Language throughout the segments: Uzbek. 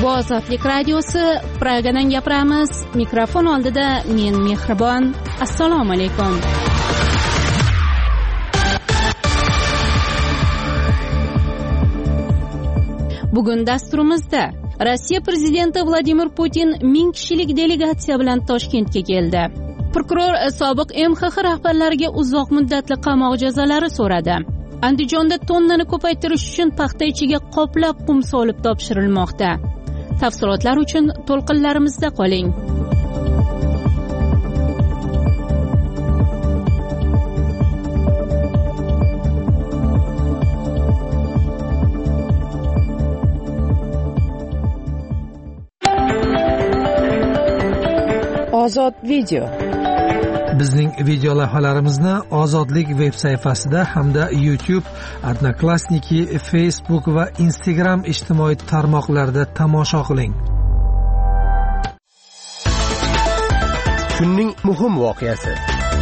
Bu Ozodlik radiosi, Pragadan gapiramiz. Mikrofon oldida men Mehribon. Assalomu alaykum. Bugun dasturimizda Rossiya prezidenti Vladimir Putin 1000 kishilik delegatsiya bilan Toshkentga keldi. Prokuror sobiq MXX rahbarlariga uzoq muddatli qamoq jazolari so'radi. Andijonda tonnani ko'paytirish uchun paxta ichiga qoplab qum solib topshirilmoqda. Tafsilotlar uchun to'lqinlarimizda qoling. Ozod video. Bizning video lavhalarimizni Ozodlik veb sayfasida hamda YouTube, Odnoklassniki, Facebook va Instagram ijtimoiy tarmoqlarida tomosha qiling. Kunning muhim voqeasi.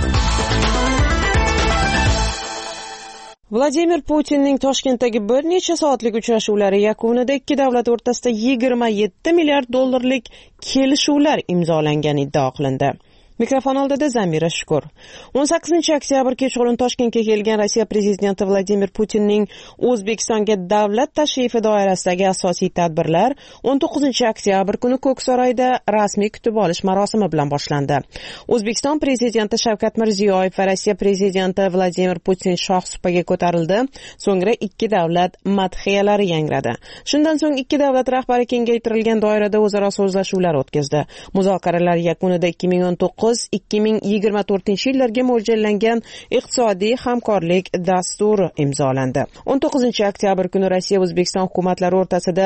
Vladimir Putinning Toshkentdagi bir necha soatlik uchrashuvlari yakunida ikki davlat o'rtasida 27 milliard dollarlik kelishuvlar imzolangani iddia qilindi. Mikrofon oldida Zamira Shukur. 18-oktyabr kechqurun Toshkentga kelgan Rossiya prezidenti Vladimir Putinning O'zbekistonga davlat tashrifi doirasidagi asosiy tadbirlar 19-oktyabr kuni Ko'ksaroyda rasmiy kutib olish marosimi bilan boshlandi. O'zbekiston prezidenti Shavkat Mirziyoyev va Rossiya prezidenti Vladimir Putin shohsupaga ko'tarildi. So'ngra ikki davlat madhiyalari yangradi. Shundan so'ng ikki davlat rahbari kengaytirilgan doirada o'zaro so'zlashuvlar o'tkazdi. Muzokaralar yakunida 2019-2024-yillarga mo'ljallangan iqtisodiy hamkorlik dasturi imzolandi. 19-oktyabr kuni Rossiya O'zbekiston hukumatlari o'rtasida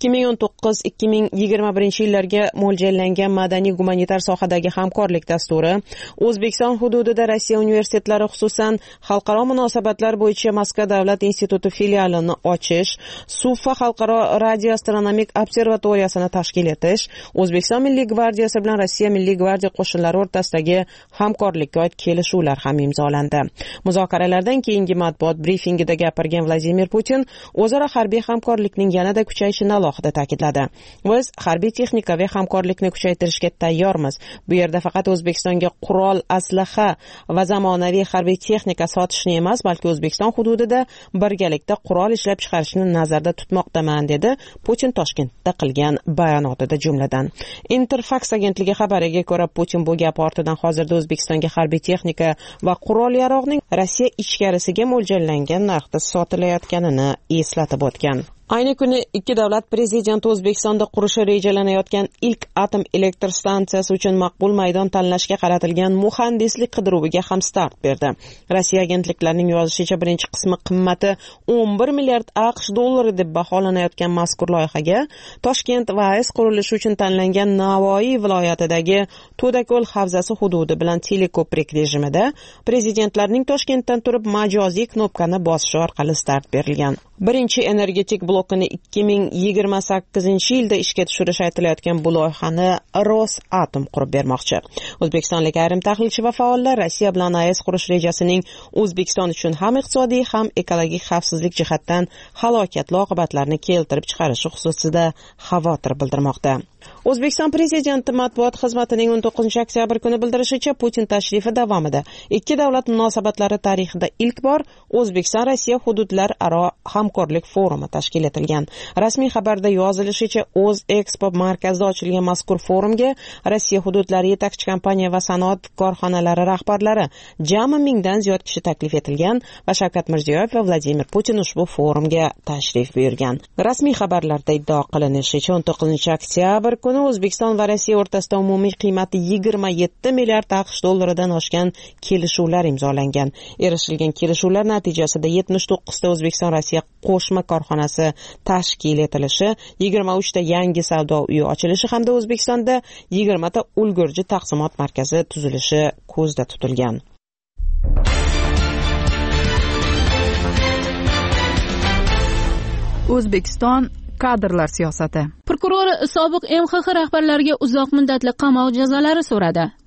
2019-2021-yillarga mo'ljallangan madaniy-gumanitar sohadagi hamkorlik dasturi, O'zbekiston hududida Rossiya universitetlari, xususan xalqaro munosabatlar bo'yicha Moskva davlat instituti filialini ochish, Sufa xalqaro radioastronomik observatoriyasini tashkil etish, O'zbekiston Milliy gvardiyasi bilan Rossiya Milliy gvardiya qo'shinlari o'rtasidagi hamkorlikka oid kelishuvlar ham imzolandi. Muzokaralardan keyingi matbuot brifingida gapirgan Vladimir Putin o'zaro harbiy hamkorlikning yanada kuchayishini alohida ta'kidladi. Biz harbiy texnikaviy hamkorlikni kuchaytirishga tayyormiz. Bu yerda faqat O'zbekistonga qurol, aslaha va zamonaviy harbiy texnika sotishni emas, balki O'zbekiston hududida birgalikda qurol ishlab chiqarishni nazarda tutmoqdaman, dedi Putin Toshkentda qilgan bayonotida jumladan. Interfax agentligi xabariga ko'ra, Putin bu gap ortidan hozirda O'zbekistonga harbiy texnika va qurol-yarog'ning Rossiya ichkarisiga mo'ljallangan narxda sotilayotganini eslatib o'tgan. Ayni kuni ikki davlat prezidenti O'zbekistonda qurishi rejalanayotgan ilk atom elektr stansiyasi uchun maqbul maydon tanlashga qaratilgan muhandislik qidiruviga ham start berdi. Rossiya agentliklarining yozishicha, birinchi qismi qimmati 11 milliard AQSh dollari deb baholanayotgan mazkur loyihaga Toshkent va AES qurilishi uchun tanlangan Navoiy viloyatidagi To'dako'l havzasi hududi bilan teleko'prik rejimida prezidentlarning Toshkentdan turib majoziy knopkani bosishi orqali start berilgan. Birinchi energetik blokini 2028-yilda ishga tushirish aytilayotgan bu loyihani Rosatom qurib bermoqchi. O'zbekistonlik ayrim tahlilchi va faollar Rossiya bilan AES qurish rejasining O'zbekiston uchun ham iqtisodiy, ham ekologik xavfsizlik jihatdan halokatli oqibatlarni keltirib chiqarishi xususida xavotir bildirmoqda. O'zbekiston prezidenti matbuot xizmatining 19-oktyabr kuni bildirishicha, Putin tashrifi davomida ikki davlat munosabatlari tarixida ilk bor O'zbekiston-Rossiya hududlararo hamkorlik forumi tashkil etilgan. Rasmiy xabarda yozilishicha, O'zexpo markazida ochilgan mazkur forumga Rossiya hududlari yetakchi kompaniya va sanoat korxonalari rahbarlari, jami 1000 dan ziyod kishi taklif etilgan va Shavkat Mirziyoyev va Vladimir Putin ushbu forumga tashrif buyurgan. Rasmiy xabarlarda iddao qilinishicha, 19-oktyabr kuni O'zbekiston va Rossiya o'rtasida umumiy qiymati 27 milliard AQSh dollaridan oshgan kelishuvlar imzolangan. Erishilgan kelishuvlar natijasida 79 ta O'zbekiston-Rossiya qo'shma korxonasi tashkil etilishi, 23 ta yangi savdo uyi ochilishi hamda O'zbekistonda 20 ta ulgurji taqsimot markazi tuzilishi ko'zda tutilgan. O'zbekiston kadrlar siyosati. Prokuror sobiq MXX rahbarlariga uzoq muddatli qamoq jazolari so'radi.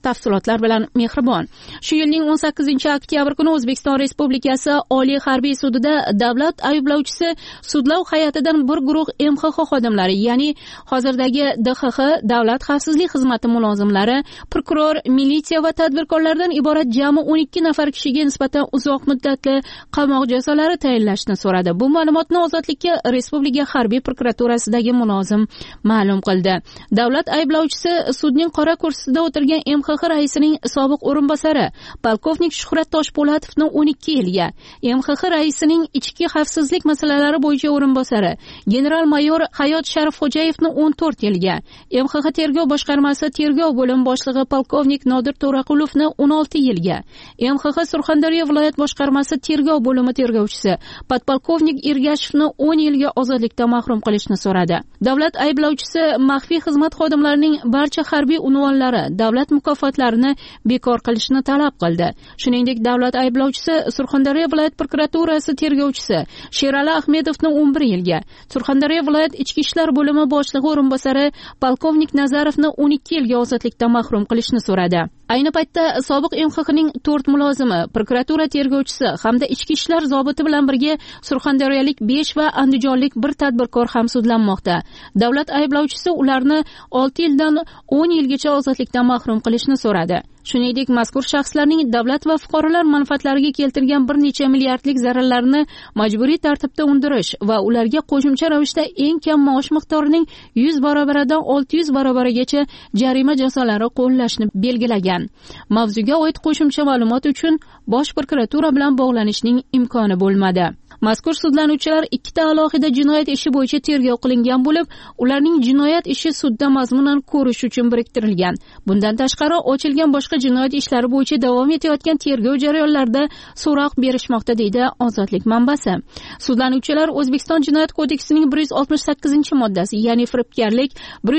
tafsilotlar bilan Mehribon. Shu yilning 18-oktyabr kuni O'zbekiston Respublikasi Oliy harbiy sudida davlat ayblovchisi sudlov hay'atidan bir guruh MXX xodimlari, ya'ni hozirdagi DXX Davlat xavfsizlik xizmati mulozimlari, prokuror, militsiya va tadbirkorlardan iborat jami 12 nafar kishiga nisbatan uzoq muddatli qamoq jazolari tayinlashni so'radi. Bu ma'lumotni Ozodlikka Respublika harbiy prokuraturasidagi mulozim ma'lum qildi. Davlat ayblovchisi sudning qora kursisida o'tirgan MXX raisining sobiq o'rinbosari polkovnik Shuhrat Toshpo'latovni 12 yilga, MXX raisining ichki xavfsizlik masalalari bo'yicha o'rinbosari general-mayor Hayot Sharifxo'jayevni 14 yilga, MXX tergov boshqarmasi tergov bo'lim boshlig'i polkovnik Nodir To'raqulovni 16 yilga, MXX Surxondaryo viloyat boshqarmasi tergov bo'limi tergovchisi podpolkovnik Ergashevni 10 yilga ozodlikdan mahrum qilishni so'radi. Davlat ayblovchisi maxfiy xizmat xodimlarining barcha harbiy unvonlari, davlat mukofotlarini bekor qilishni talab qildi. Shuningdek, davlat ayblovchisi Surxondaryo viloyat prokuraturasi tergovchisi Sherali Ahmedovni 11 yilga, Surxondaryo viloyat ichki ishlar bo'limi boshlig'i o'rinbosari polkovnik Nazarovni 12 yilga ozodlikdan mahrum qilishni so'radi. Ayni paytda sobiq MXXning 4 mulozimi, prokuratura tergovchisi hamda ichki ishlar zobiti bilan birga surxondaryolik 5 va andijonlik 1 tadbirkor ham sudlanmoqda. Davlat ayblovchisi ularni 6 yildan 10 yilgacha ozodlikdan mahrum qilishni so'radi. Shuningdek, mazkur shaxslarning davlat va fuqarolar manfaatlariga keltirgan bir necha milliardlik zararlarni majburiy tartibda undirish va ularga qo'shimcha ravishda eng kam maosh miqdorining 100 barobaridan 600 barobarigacha jarima jazolari qo'llashni belgilagan. Mavzuga oid qo'shimcha ma'lumot uchun Bosh prokuratura bilan bog'lanishning imkoni bo'lmadi. Mazkur sudlanuvchilar 2 ta alohida jinoyat ishi bo'yicha tergov qilingan bo'lib, ularning jinoyat ishi sudda mazmunan ko'rish uchun biriktirilgan. Bundan tashqari, ochilgan boshqa jinoyat ishlari bo'yicha davom etayotgan tergov jarayonlarida so'roq berishmoqda, deydi Ozodlik manbasi. Sudlanuvchilar O'zbekiston Jinoyat kodeksining 168-moddasi, ya'ni firibgarlik,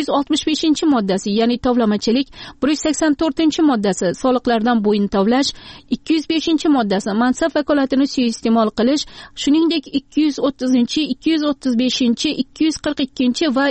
165-moddasi, ya'ni tovlamachilik, 184-moddasi, soliqlardan bo'yin tovlash, 205-moddasi, mansab vakolatini suiiste'mol qilish, shuningdek 230, 235, 242 va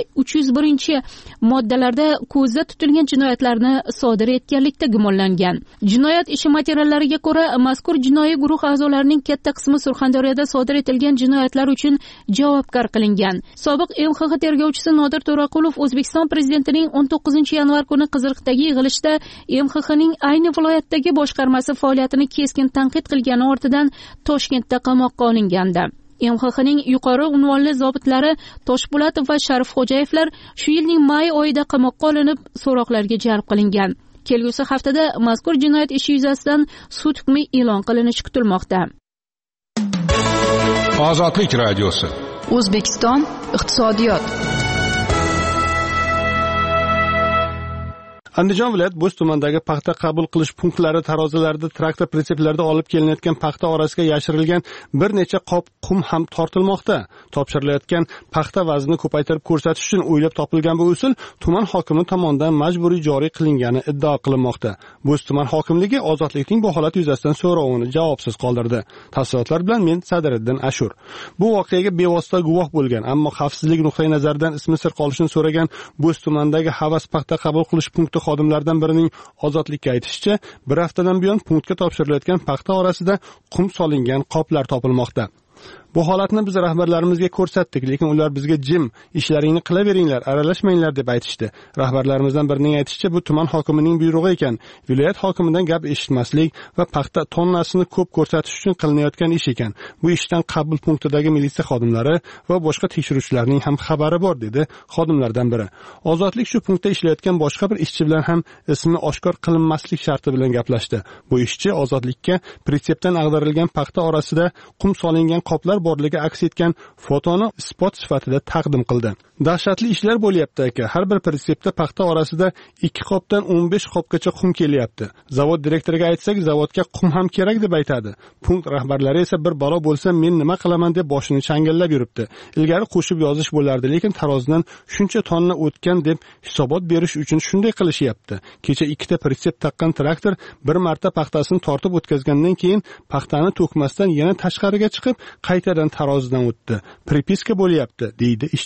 301-moddalarda ko'zda tutilgan jinoyatlarni sodir etganlikda gumonlangan. Jinoyat ishi materiallariga ko'ra, mazkur jinoiy guruh a'zolarining katta qismi Surxondaryoda sodir etilgan jinoyatlar uchun javobgar qilingan. Sobiq MXX tergovchisi Nodir To'raqulov O'zbekiston prezidentining 19-yanvar kuni Qiziriqdagi yig'ilishda MXXning ayni viloyatdagi boshqarmasi faoliyatini keskin tanqid qilgani ortidan Toshkentda qamoqqa olingandi. MXXning yuqori unvonli zobitlari Toshpo'latov va Sharifxo'jayevlar shu yilning may oyida qamoqqa olinib, so'roqlarga jalb qilingan. Kelgusi haftada mazkur jinoyat ishi yuzasidan sud hukmi e'lon qilinishi kutilmoqda. Ozodlik radiosi. O'zbekiston iqtisodiyot. Andijon viloyat Bo'z tumanidagi paxta qabul qilish punktlari tarozilarida traktor pritseplarda olib kelinayotgan paxta orasiga yashirilgan bir necha qop qum ham tortilmoqda. Topshirilayotgan paxta vaznini ko'paytirib ko'rsatish uchun o'ylab topilgan bu usul tuman hokimi tomonidan majburiy joriy qilingani iddao qilinmoqda. Bo'z tuman hokimligi Ozodlikning bu holat yuzasidan so'rovini javobsiz qoldirdi. Tafsilotlar bilan men Sadiriddin Ashur. Bu voqeaga bevosita guvoh bo'lgan, ammo xavfsizlik nuqtai nazaridan ismi sir qolishini so'ragan Bo'z tumanidagi Havas paxta qabul qilish punkti xodimlardan birining Ozodlikka aytishicha, bir haftadan buyon punktga topshirilayotgan paxta orasida qum solingan qoplar topilmoqda. Bu holatni biz rahbarlarimizga ko'rsatdik, lekin ular bizga jim, ishlaringni qilaveringlar, aralashmanglar deb aytishdi. Rahbarlarimizdan birining aytishicha, bu tuman hokimining buyrug'i ekan. Viloyat hokimidan gap eshitmaslik va paxta tonnasini ko'p ko'rsatish uchun qilinayotgan ish ekan. Bu ishdan qabul punktidagi militsiya xodimlari va boshqa tekshiruvchilarning ham xabari bor, dedi xodimlardan biri. Ozodlik shu punktda ishlayotgan boshqa bir ishchi bilan ham ismini oshkor qilinmaslik sharti bilan gaplashdi. Bu ishchi Ozodlikka pritsepdan ag'darilgan paxta orasida qum solingan qoplar borligi aks etgan fotoni isbot sifatida taqdim qildi. Dahshatli ishlar bo'lyapti aka. Har bir pritsepda paxta orasida 2 qopdan 15 qopgacha qum kelyapti. Zavod direktoriga aytsak, zavodga qum ham kerak deb aytadi. Punkt rahbarlari esa bir balo bo'lsa men nima qilaman deb boshini changallab yuribdi. Ilgari qo'shib yozish bo'lardi, lekin tarozidan shuncha tonna o'tgan deb hisobot berish uchun shunday qilishyapti. Kecha 2 ta pritsep taqqan traktor bir marta paxtasini tortib o'tkazgandan keyin paxtani to'kmasdan yana tashqariga chiqib qaytadan tarozidan o'tdi. Pripiska bo'lyapti, deydi ishchi.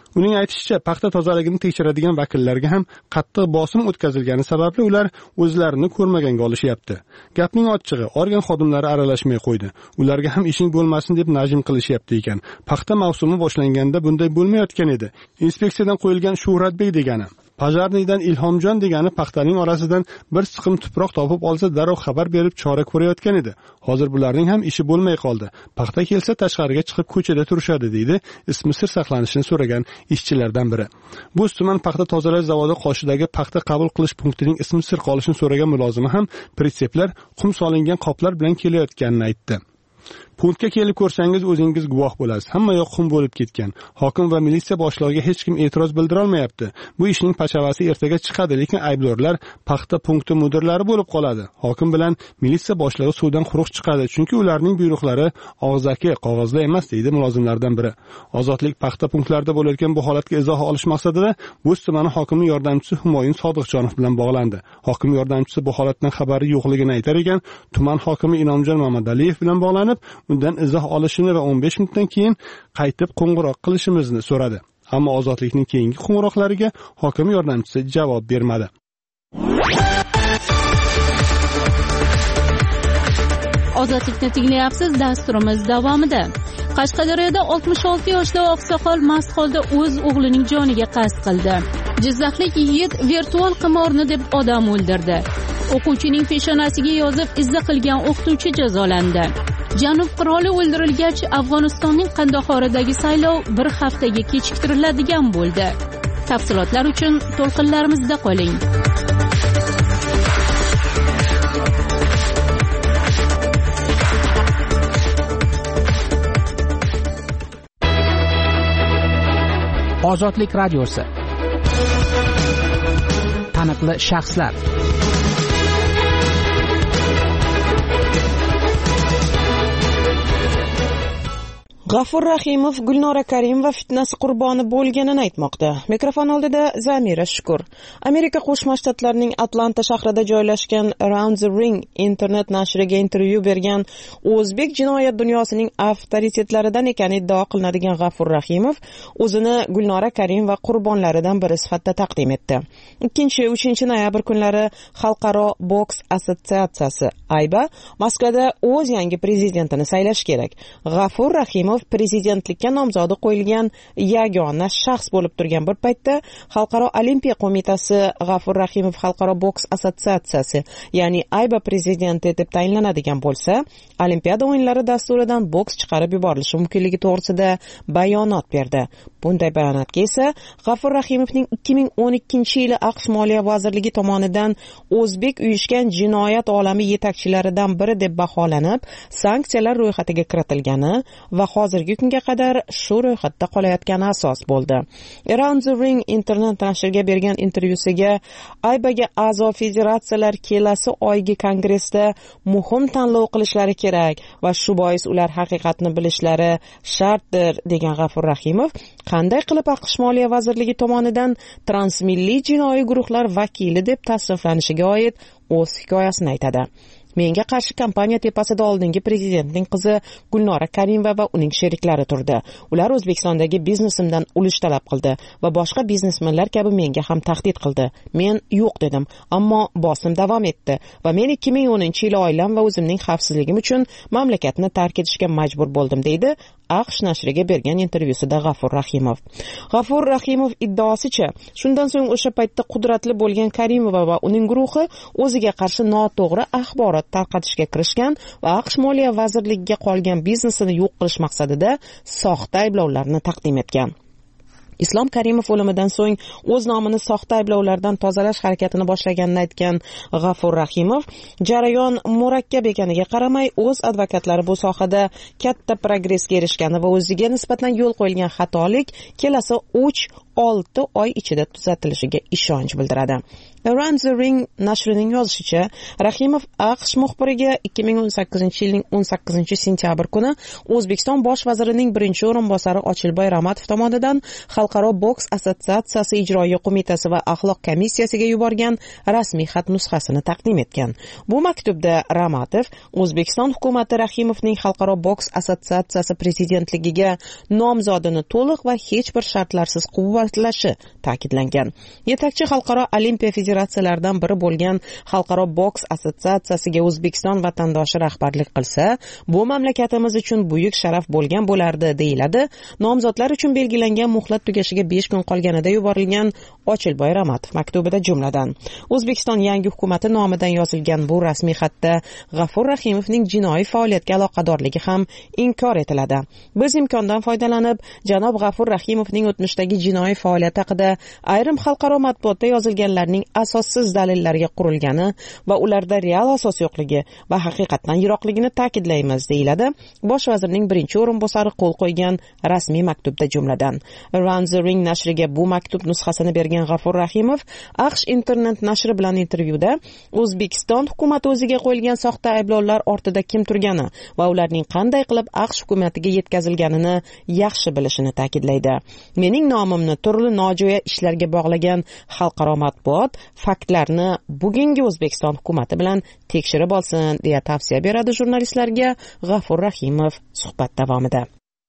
Uning aytishicha, paxta tozaligini tekshiradigan vakillarga ham qattiq bosim o'tkazilgani sababli ular o'zlarini ko'rmaganga olishyapti. Gapning ochig'i, organ xodimlari aralashmay qo'ydi. Ularga ham ishing bo'lmasin deb najm qilishyapti ekan. Paxta mavsumi boshlanganda bunday bo'lmayotgan edi. Inspeksiyadan qo'yilgan Shuhratbek degani, Pajarniydan Ilhomjon degani paxtaning orasidan bir siqim tuproq topib olsa darrov xabar berib chora ko'rayotgan edi. Hozir bularning ham ishi bo'lmay qoldi. Paxta kelsa tashqariga chiqib ko'chada turishadi, deydi ismi sir saqlanishini so'ragan ishchilardan biri. Bu tuman paxta tozalash zavodi qoshidagi paxta qabul qilish punktining ismi sir qolishini so'ragan mulozima ham pritseplar qum solingan qoplar bilan kelayotganini aytdi. Punktga kelib ko'rsangiz o'zingiz guvoh bo'lasiz. Hamma yoq qum bo'lib ketgan. Hokim va militsiya boshlig'iga hech kim e'tiroz bildira olmayapti. Bu ishning pachavasi ertaga chiqadi, lekin aybdorlar paxta punkti mudirlari bo'lib qoladi. Hokim bilan militsiya boshlig'i suvdan quruq chiqadi, chunki ularning buyruqlari og'zaki, qog'ozda emas, deydi mulozimlardan biri. Ozodlik paxta punktlarida bo'layotgan bu holatga izoh olish maqsadida Bo'z tumani hokimining yordamchisi Humoyun Sodiqjonov bilan bog'landi. Hokim yordamchisi bu holatdan xabari yo'qligini aytar ekan, tuman hokimi Inomjon Mamadaliyev bilan bog'lanib, undan izoh olishini va 15 minutdan keyin qaytib qo'ng'iroq qilishimizni so'radi. Ammo ozodlikning keyingi qo'ng'iroqlariga hokim yordamchisi javob bermadi. Ozodlikni tinglayapsiz, dasturimiz davomida. Qashqadaryoda 66 yoshli oqsoqol mast holda o'z o'g'lining joniga qasd qildi. Jizzaxlik yigit virtual qimorni deb odam o'ldirdi. O'quvchining peshonasiga yozib izza qilgan o'qituvchi jazolandi. Janub qiroli o'ldirilgach, Afg'onistonning Qandahoridagi saylov bir haftaga kechiktiriladigan bo'ldi. Tafsilotlar uchun to'lqinlarimizda qoling. Ozodlik radiosi. Taniqli shaxslar. G'afur Rahimov Gulnora Karimova fitnasi qurboni bo'lganini aytmoqda. Mikrofon oldida Zamira Shukur. Amerika Qo'shma Shtatlarining Atlanta shahrida joylashgan Around the Ring internet nashriga intervyu bergan o'zbek jinoyat dunyosining avtoritetlaridan ekani iddao qilinadigan G'afur Rahimov o'zini Gulnora Karimova qurbonlaridan biri sifatida taqdim etdi. 2-3 noyabr kunlari Xalqaro boks assotsiatsiyasi AIBA Moskvada o'z yangi prezidentini saylash kerak. G'afur Rahimov prezidentlikka nomzodi qo'yilgan yagona shaxs bo'lib turgan bir paytda Xalqaro olimpiya qo'mitasi G'afur Rahimov Xalqaro boks assotsiatsiyasi, ya'ni AIBA prezidenti etib tayinlanadigan bo'lsa, Olimpiada o'yinlari dasturidan boks chiqarib yuborilishi mumkinligi to'g'risida bayonot berdi. Bunday bayonotga esa G'afur Rahimovning 2012-yili AQSh Moliya vazirligi tomonidan o'zbek uyushgan jinoyat olami yetakchilaridan biri deb baholanib, sanksiyalar ro'yxatiga kiritilgani va hozirgi kunga qadar shu ro'yxatda qolayotgani asos bo'ldi. Around the Ring internet nashriga bergan intervyusiga AIBAga a'zo federatsiyalar kelasi oygi kongressda muhim tanlov qilishlari kerak va shu bois ular haqiqatni bilishlari shartdir degan G'afur Rahimov qanday qilib AQSh Moliya vazirligi tomonidan transmilliy jinoiy guruhlar vakili deb tasniflanishiga oid o'z hikoyasini aytadi. Menga qarshi kampaniya tepasida oldingi prezidentning qizi Gulnora Karimova va uning sheriklari turdi. Ular O'zbekistondagi biznesimdan ulush talab qildi va boshqa biznesmenlar kabi menga ham tahdid qildi. Men yo'q dedim, ammo bosim davom etdi va men 2010-yil oilam va o'zimning xavfsizligim uchun mamlakatni tark etishga majbur bo'ldim, deydi AQSh nashriga bergan intervyusida G'afur Rahimov. G'afur Rahimov iddaosicha, shundan so'ng o'sha paytda qudratli bo'lgan Karimova va uning guruhi o'ziga qarshi noto'g'ri axborot tarqatishga kirishgan va AQSh Moliya vazirligiga qolgan biznesini yo'q qilish maqsadida soxta ayblovlarni taqdim etgan. Islom Karimov o'limidan so'ng o'z nomini soxta ayblovlardan tozalash harakatini boshlaganini aytgan G'afur Rahimov, jarayon murakkab ekaniga qaramay, o'z advokatlari bu sohada katta progressga erishgani va o'ziga nisbatan yo'l qo'yilgan xatolik kelasi 3-6 oy ichida tuzatilishiga ishonch bildiradi. Around the Ring nashrining yozishicha, Rahimov AQSh muxbiriga 2018-yilning 18-sentyabr kuni O'zbekiston bosh vazirining birinchi o'rinbosari Ochilboy Ramatov tomonidan Xalqaro boks assotsiatsiyasi ijroiya qo'mitasi va axloq komissiyasiga yuborgan rasmiy xat nusxasini taqdim etgan. Bu maktubda Ramatov O'zbekiston hukumati Rahimovning Xalqaro boks assotsiatsiyasi prezidentligiga nomzodini to'liq va hech bir shartlarsiz quvvatlashi ta'kidlangan. Yetakchi xalqaro olimpiya federatsiyalaridan biri bo'lgan Xalqaro boks assotsiatsiyasiga O'zbekiston vatandoshi rahbarlik qilsa, bu mamlakatimiz uchun buyuk sharaf bo'lgan bo'lardi, deyiladi nomzodlar uchun belgilangan muhlat tugashiga 5 kun qolganida yuborilgan Ochilboy Ramatov maktubida. Jumladan, O'zbekiston yangi hukumati nomidan yozilgan bu rasmiy xatda G'afur Rahimovning jinoiy faoliyatga aloqadorligi ham inkor etiladi. Biz imkondan foydalanib, janob G'afur Rahimovning o'tmishdagi jinoiy faoliyati haqida ayrim xalqaro matbuotda yozilganlarning asossiz dalillarga qurilgani va ularda real asos yo'qligi va haqiqatdan yiroqligini ta'kidlaymiz, deyiladi bosh vazirning birinchi o'rinbosari qo'l qo'ygan rasmiy maktubda. Jumladan, Around the Ring nashriga bu maktub nusxasini bergan G'afur Rahimov AQSh internet nashri bilan intervyuda O'zbekiston hukumati o'ziga qo'yilgan soxta ayblovlar ortida kim turgani va ularning qanday qilib AQSh hukumatiga yetkazilganini yaxshi bilishini ta'kidlaydi. Mening nomimni turli nojo'ya ishlarga bog'lagan xalqaro matbuot faktlarni bugungi O'zbekiston hukumati bilan tekshirib olsin, deya tavsiya beradi jurnalistlarga G'afur Rahimov suhbat davomida.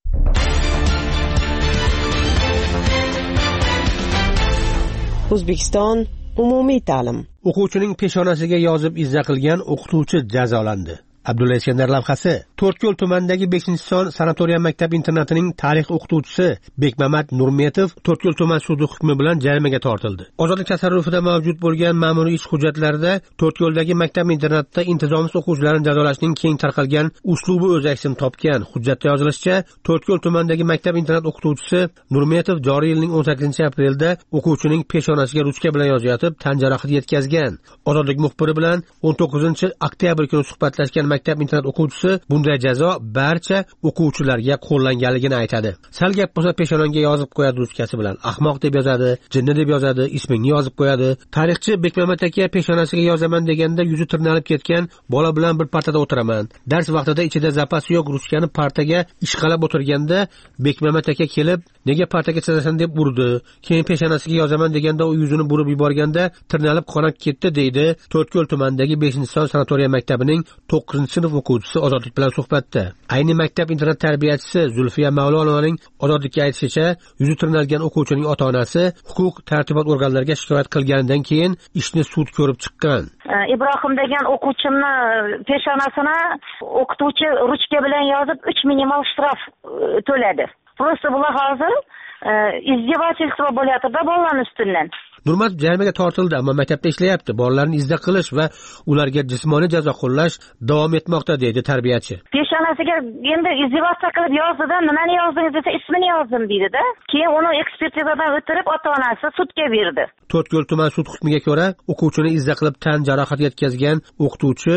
O'zbekiston umumiy ta'lim. O'quvchining peshonasiga yozib izza qilgan o'qituvchi jazolandi. Abdulla Iskandar lavhasi. To'rtko'l tumanidagi 5-son sanatoriya maktab internatining tarix o'qituvchisi Bekmamat Nurmetov To'rtko'l tuman sudi hukmi bilan jarimaga tortildi. Ozodlik tasarrufida mavjud bo'lgan ma'muriy ish hujjatlarida To'rtko'ldagi maktab internatida intizomsiz o'quvchilarni jazolashning keng tarqalgan uslubi o'z aksini topgan. Hujjatda yozilishicha, To'rtko'l tumanidagi maktab internat o'qituvchisi Nurmetov joriy yilning 18-aprelda o'quvchining peshonasiga ruchka bilan yozayotib tan jarohati yetkazgan. Ozodlik muxbiri bilan 19-oktyabr kuni suhbatlashgan maktab internat o'quvchisi bunday jazo barcha o'quvchilarga qo'llanganligini aytadi. Sal gap bo'lsa peshonangga yozib qo'yadi ruchkasi bilan. Ahmoq deb yozadi, jinni deb yozadi, ismingni yozib qo'yadi. Tarixchi Bekmamat aka peshonasiga yozaman deganda yuzi tirnalib ketgan bola bilan bir partada o'tiraman. Dars vaqtida ichida zapasi yo'q ruchkani partaga ishqalab o'tirganda Bekmamat aka kelib, nega partaga chizasan deb urdi. Keyin peshonasiga yozaman deganda u yuzini burib yuborganda tirnalib qonab ketdi, deydi To'rtko'l tumanidagi 5-son sanatoriya maktabining 9-sinf o'quvchisi Ozodlik bilan suhbatda. Ayni maktab internat tarbiyachisi Zulfiya Mavlonovaning Ozodlikka aytishicha, yuzi tirnalgan o'quvchining ota-onasi huquq tartibot organlariga shikoyat qilganidan keyin ishni sud ko'rib chiqqan. Ibrohim degan o'quvchimni peshonasini o'qituvchi ruchka bilan yozib 3 minimal shtraf to'ladi. Просто bular hozir izdevательство bo'lyapti-da bolalarning ustidan. Nurmat jarimaga tortildi, ammo maktabda ishlayapti. Bolalarni izda qilish va ularga jismoniy jazo qo'llash davom etmoqda, deydi tarbiyachi. Peshonasiga endi izdevasiya qilib yozdida, nimani yozdingiz desa, ismini yozdim deydi-da. Keyin uni ekspertizadan o'tirib ota-onasi sudga berdi. To'rtko'l tuman sud hukmiga ko'ra, o'quvchini izda qilib tan jarohati yetkazgan o'qituvchi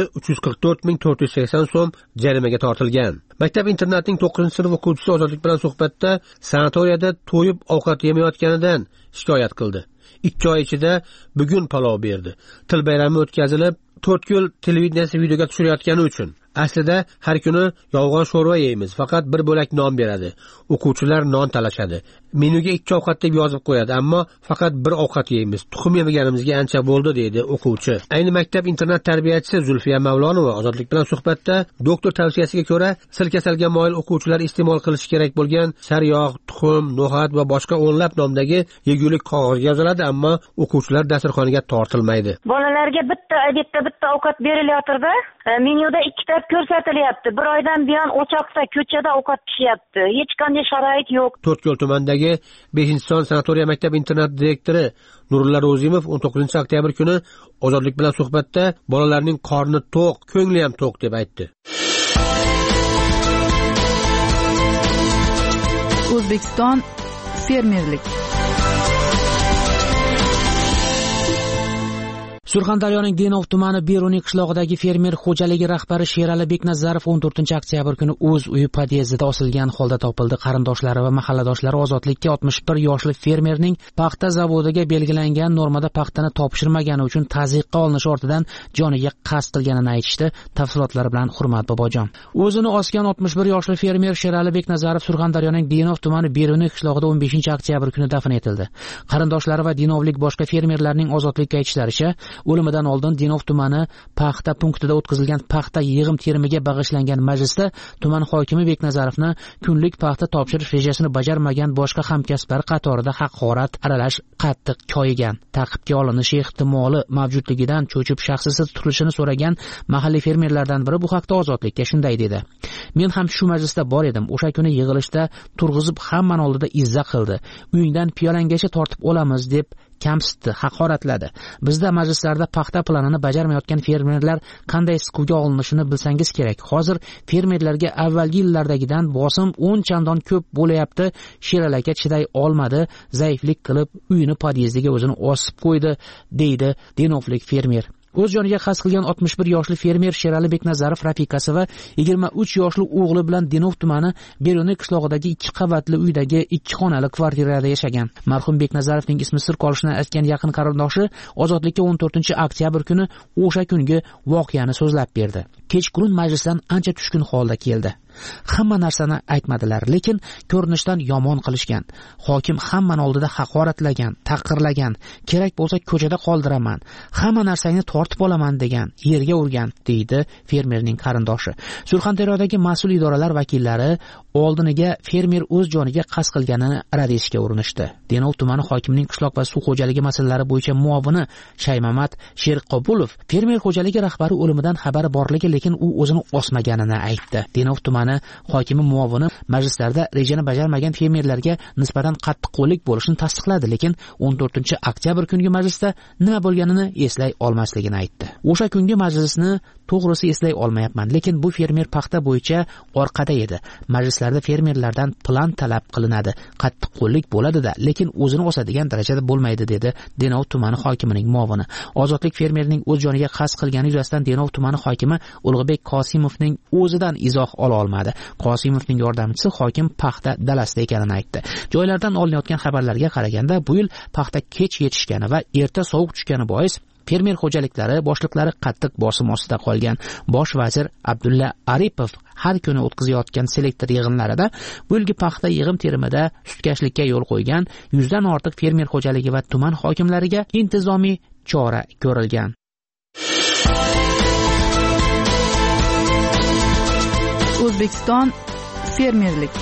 344.480 so'm jarimaga tortilgan. Maktab internatining 9-sinf o'quvchisi Ozodlik bilan suhbatda sanatoriyada to'yib ovqat yemayotganidan shikoyat qildi. 2 oy ichida bugun palov berdi. Til bayrami o'tkazilib, To'rtko'l televideniyasi videoga tushirayotgani uchun. Aslida har kuni yolg'on sho'rva yeymiz, faqat bir bo'lak non beradi. O'quvchilar non talashadi. Menyuga 2 ovqat deb yozib qo'yadi, ammo faqat bir ovqat yeymiz. Tuxum yemaganimizga ancha bo'ldi, deydi o'quvchi. Ayni maktab internat tarbiyachisi Zulfiya Mavlonova Ozodlik bilan suhbatda doktor tavsiyasiga ko'ra sil kasalga moyil o'quvchilar iste'mol qilishi kerak bo'lgan saryog', tuxum, no'xat va boshqa o'nlab nomdagi yegulik qog'ozga yoziladi, ammo o'quvchilar dasturxoniga tortilmaydi. Bolalarga bitta ovqat berilyapti-da, menyuda 2 ta ko'rsatilyapti. Bir oydan buyon o'choqda, ko'chada ovqat pishyapti. Hech qanday sharoit yo'q. To'rtko'l tumanidagi 5-son sanatoriya maktab internat direktori Nurullo Ro'zimov 19-oktyabr kuni Ozodlik bilan suhbatda bolalarning qorni to'q, ko'ngli ham to'q deb aytdi. O'zbekiston fermerlik. Surxondaryoning Denov tumani Beruniy qishlog'idagi fermer xo'jaligi rahbari Sherali Beknazarov 14-oktyabr kuni o'z uyi podyezdida osilgan holda topildi. Qarindoshlari va mahalladoshlari ozodlikka 61 yoshli fermerning paxta zavodiga belgilangan normada paxtani topshirmagani uchun tazyiqqa olinishi ortidan joniga qasd qilganini aytishdi. Tafsilotlar bilan Hurmat Bobojon. O'zini osgan 61 yoshli fermer Sherali Beknazarov Surxondaryoning Denov tumani Beruniy qishlog'ida 15-oktyabr kuni dafn etildi. Qarindoshlari va denovlik boshqa fermerlarning ozodlikka aytishlaricha, o'limidan oldin Denov tumani paxta punktida o'tkazilgan paxta yig'im terimiga bag'ishlangan majlisda tuman hokimi Beknazarovni kunlik paxta topshirish rejasini bajarmagan boshqa hamkasblar qatorida haqorat aralash qattiq koyigan. Ta'qibga olinishi ehtimoli mavjudligidan cho'chib shaxsisiz tutilishini so'ragan mahalliy fermerlardan biri bu haqda Ozodlikka shunday dedi: "Men ham shu majlisda bor edim. O'sha kuni yig'ilishda turg'izib hamma oldida izza qildi. Uyingdan piyolangacha tortib olamiz deb kamsitdi, haqoratladi. Bizda majlislarda paxta planini bajarmayotgan fermerlar qanday siquvga olinishini bilsangiz kerak. Hozir fermerlarga avvalgi yillardagidan bosim 10 chandon ko'p bo'layapti. Sherali aka chiday olmadi, zaiflik qilib uyini podyezdiga o'zini osib qo'ydi", deydi denovlik fermer. O'z joniga qasd qilgan 61 yoshli fermer Sherali Beknazarov rafiqasi va 23 yoshli o'g'li bilan Denov tumani Beruniy qishlog'idagi 2 qavatli uydagi 2 xonali kvartirada yashagan. Marhum Beknazarovning ismi sir qolishini aytgan yaqin qarindoshi Ozodlikka 14-oktyabr kuni o'sha kungi voqeani so'zlab berdi. Kechqurun majlisdan ancha tushkun holda keldi. Hamma narsani aytmadilar, lekin ko'rinishdan yomon qilishgan. Hokim hamma oldida haqoratlagan, taqirlagan, kerak bo'lsa ko'chada qoldiraman, hamma narsangni tortib olaman degan, yerga urgan, deydi fermerning qarindoshi. Surxondaryodagi mas'ul idoralar vakillari oldiniga fermer o'z joniga qasd qilganini rad etishga urinishdi. Denov tumani hokimining qishloq va suv xo'jaligi masalalari bo'yicha muovini Shaymamat Sherqobulov fermer xo'jaligi rahbari o'limidan xabari borligi, lekin u o'zini osmaganini aytdi. Denov tumani hokimi muovini majlislarda rejani bajarmagan fermerlarga nisbatan qattiqqo'llik bo'lishini tasdiqladi, lekin 14-oktyabr kungi majlisda nima bo'lganini eslay olmasligini aytdi. O'sha kungi majlisni to'g'risi eslay olmayapman, lekin bu fermer paxta bo'yicha orqada edi. Majlislarda fermerlardan plan talab qilinadi, qattiqqo'llik bo'ladi-da, lekin o'zini osadigan darajada bo'lmaydi, dedi Denov tumani hokimining muovini. Ozodlik fermerning o'z joniga qasd qilgani yuzasidan Denov tumani hokimi Ulug'bek Qosimovning o'zidan izoh ola olmadi. Qosimovning yordamchisi hokim paxta dalasida ekanini aytdi. Joylardan olinayotgan xabarlarga qaraganda, bu yil paxta kech yetishgani va erta sovuq tushgani bois fermer xo'jaliklari boshliqlari qattiq bosim ostida qolgan. Bosh vazir Abdulla Aripov har kuni o'tkazayotgan selektor yig'inlarida bu yilgi paxta yig'im terimida sutkashlikka yo'l qo'ygan 100 dan ortiq fermer xo'jaligi va tuman hokimlariga intizomiy chora ko'rilgan. O'zbekiston fermerlik.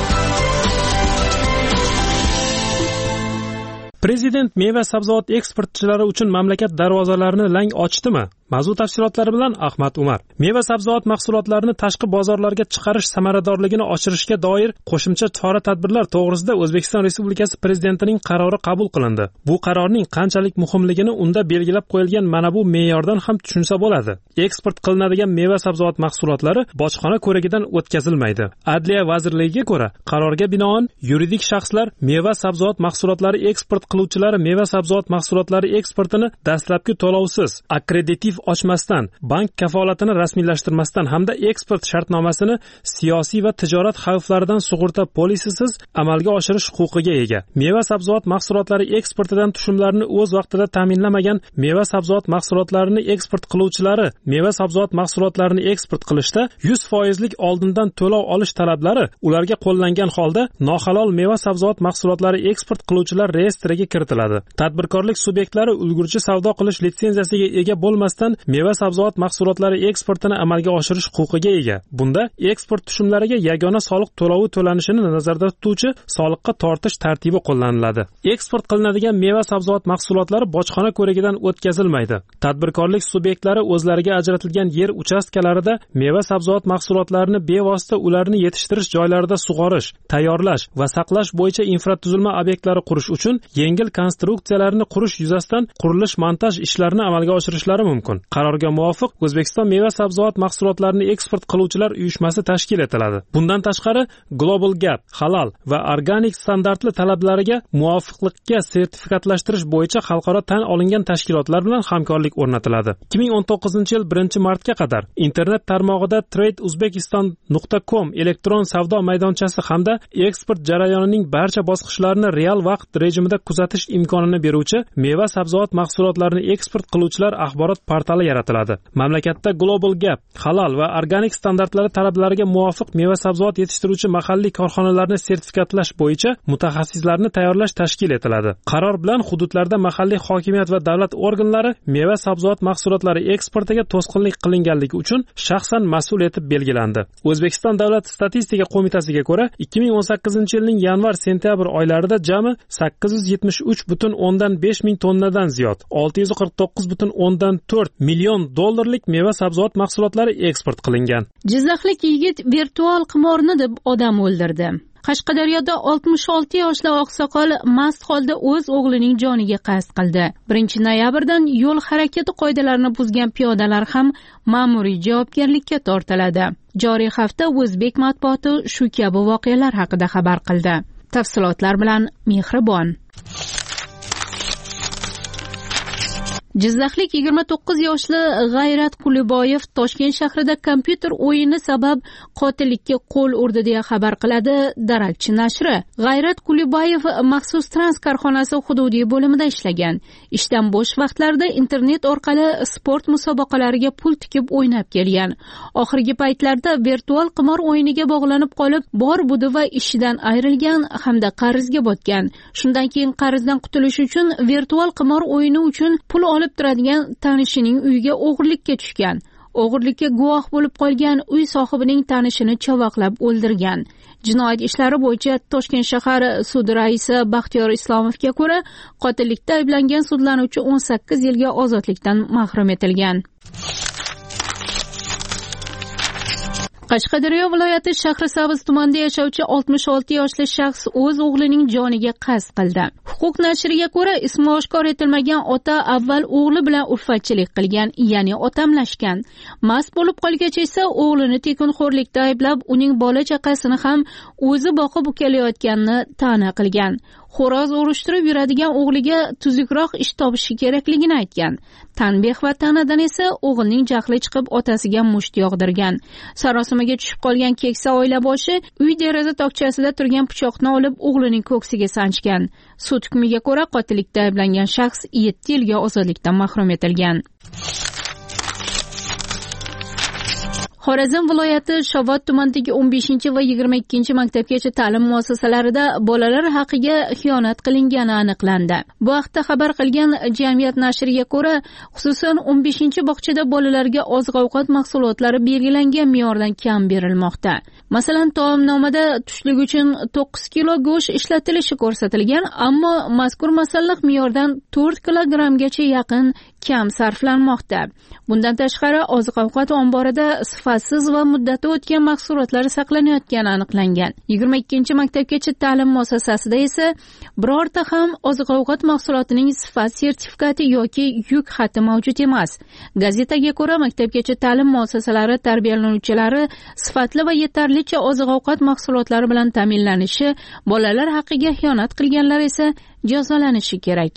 Prezident meva sabzavot eksportchilari uchun mamlakat darvozalarini lang ochdimi? Mavzu tafsilotlari bilan Ahmad Umar. Meva sabzavot mahsulotlarini tashqi bozorlarga chiqarish samaradorligini oshirishga doir qo'shimcha chora-tadbirlar to'g'risida O'zbekiston Respublikasi Prezidentining qarori qabul qilindi. Bu qarorning qanchalik muhimligini unda belgilab qo'yilgan mana bu me'yordan ham tushunsa bo'ladi. Eksport qilinadigan meva sabzavot mahsulotlari bojxona ko'rigidan o'tkazilmaydi. Adliya vazirligiga ko'ra, qarorga binoan yuridik shaxslar meva sabzavot mahsulotlari eksport qiluvchilari meva sabzavot mahsulotlari eksportini dastlabki to'lovsiz, akkreditiv ochmasdan, bank kafolatini rasmiylashtirmasdan hamda eksport shartnomasini siyosiy va tijorat xavflaridan sug'urta polisisiz amalga oshirish huquqiga ega. Meva sabzavot mahsulotlari eksportidan tushumlarni o'z vaqtida ta'minlamagan meva sabzavot mahsulotlarini eksport qiluvchilari meva sabzavot mahsulotlarini eksport qilishda 100% oldindan to'lov olish talablari ularga qo'llangan holda nohalol meva sabzavot mahsulotlari eksport qiluvchilar reyestriga kiritiladi. Tadbirkorlik subyektlari ulgurji savdo qilish litsenziyasiga ega bo'lmasdan meva sabzavot mahsulotlari eksportini amalga oshirish huquqiga ega. Bunda eksport tushumlariga yagona soliq to'lovi to'lanishini nazarda tutuvchi soliqqa tortish tartibi qo'llaniladi. Eksport qilinadigan meva sabzavot mahsulotlari bojxona ko'rigidan o'tkazilmaydi. Tadbirkorlik subyektlari o'zlariga ajratilgan yer uchastkalarida meva sabzavot mahsulotlarini bevosita ularni yetishtirish joylarida sug'orish, tayyorlash va saqlash bo'yicha infratuzilma obyektlari qurish uchun yengil konstruksiyalarni qurish yuzasidan qurilish-montaj ishlarini amalga oshirishlari mumkin. mumkin. Qarorga muvofiq O'zbekiston meva sabzavot mahsulotlarini eksport qiluvchilar uyushmasi tashkil etiladi. Bundan tashqari Global Gap, halal va organik standartli talablariga muvofiqlikka sertifikatlashtirish bo'yicha xalqaro tan olingan tashkilotlar bilan hamkorlik o'rnatiladi. 2019-yil 1-martga qadar internet tarmog'ida tradeuzbekistan.com elektron savdo maydonchasi hamda eksport jarayonining barcha bosqichlarini real vaqt rejimida kuzatish imkonini beruvchi meva sabzavot mahsulotlarini eksport qiluvchilar axborot portali yaratiladi. Mamlakatda Global Gap, halal va organik standartlari talablariga muvofiq meva sabzavot yetishtiruvchi mahalliy korxonalarni sertifikatlash bo'yicha mutaxassislarni tayyorlash tashkil etiladi. Qaror bilan hududlarda mahalliy hokimiyat va davlat organlari meva sabzavot mahsulotlari eksportiga to'sqinlik qilinganligi uchun shaxsan mas'ul etib belgilandi. O'zbekiston Davlat statistika qo'mitasiga ko'ra 2018-yilning yanvar-sentyabr oylarida jami 873,5 ming tonnadan ziyod 649,4 million dollarlik meva sabzavot mahsulotlari eksport qilingan. Jizzaxlik yigit virtual qimorni deb odam o'ldirdi. Qashqadaryoda 66 yoshli oqsoqol mast holda o'z o'g'lining joniga qasd qildi. 1-noyabrdan yo'l harakati qoidalarini buzgan piyodalar ham ma'muriy javobgarlikka tortiladi. Joriy hafta O'zbek matbuoti shu kabi voqealar haqida xabar qildi. Tafsilotlar bilan Mehribon. Jizzaxlik 29 yoshli G'ayrat Quliboyev Toshkent shahrida kompyuter o'yini sabab qotillikka qo'l urdi deya xabar qiladi Darakchi nashri. G'ayrat Quliboyev maxsus trans korxonasi hududiy bo'limida ishlagan. Ishdan bo'sh vaqtlarida internet orqali sport musobaqalariga pul tikib o'ynab kelgan. Oxirgi paytlarda virtual qimor o'yiniga bog'lanib qolib, bor budi va ishidan ayrilgan hamda qarzga botgan. Shundan keyin qarzdan qutulish uchun virtual qimor o'yini uchun pul olib turadigan tanishining uyiga o'g'irlikka tushgan. O'g'irlikka guvoh bo'lib qolgan uy sohibining tanishini chavoqlab o'ldirgan. Jinoyat ishlari bo'yicha Toshkent shahar sudi raisi Baxtiyor Islomovga ko'ra, qotillikda ayblangan sudlanuvchi 18 yilga ozodlikdan mahrum etilgan. Qashqadaryo viloyati Shahrisabz tumanida yashovchi 66 yoshli shaxs o'z o'g'lining joniga qasd qildi. Huquq nashriga ko'ra, ismi oshkor etilmagan ota avval o'g'li bilan ulfatchilik qilgan, ya'ni otamlashgan. Mast bo'lib qolgach esa o'g'lini tekinxo'rlikda ayblab, uning bola chaqasini ham o'zi boqib ukalayotganini ta'na qilgan. Xo'roz urushtirib yuradigan o'g'liga tuzukroq ish topishi kerakligini aytgan. Tanbeh va ta'nadan esa o'g'ilning jahli chiqib otasiga musht yog'dirgan. Sarosimaga tushib qolgan keksa oila boshi uy deraza tokchasida turgan pichoqni olib o'g'lining ko'ksiga sanchgan. Sud hukmiga ko'ra qotillikda ayblangan shaxs 7 yilga ozodlikdan mahrum etilgan. Xorazm viloyati Shovot tumanidagi 15 va 22 maktabgacha ta'lim muassasalarida bolalar haqiga xiyonat qilingani aniqlandi. Bu haqda xabar qilgan Jamiyat nashriga ko'ra, xususan 15 bog'chada bolalarga oziq-ovqat mahsulotlari belgilangan me'yordan kam berilmoqda. Masalan, taomnomada tushlik uchun 9 kilo go'sht ishlatilishi ko'rsatilgan, ammo mazkur masalliq me'yordan 4 kilogrammgacha yaqin kam sarflanmoqda. Bundan tashqari, oziq-ovqat omborida sifatsiz va muddati o'tgan mahsulotlar saqlanayotgani aniqlangan. 22 maktabgacha ta'lim muassasasida esa birorta ham oziq-ovqat mahsulotining sifat sertifikati yoki yuk xati mavjud emas. Gazetaga ko'ra, maktabgacha ta'lim muassasalari tarbiyalanuvchilari sifatli va yetarlicha oziq-ovqat mahsulotlari bilan ta'minlanishi, bolalar haqqiga xiyonat qilganlar esa jazolanishi kerak.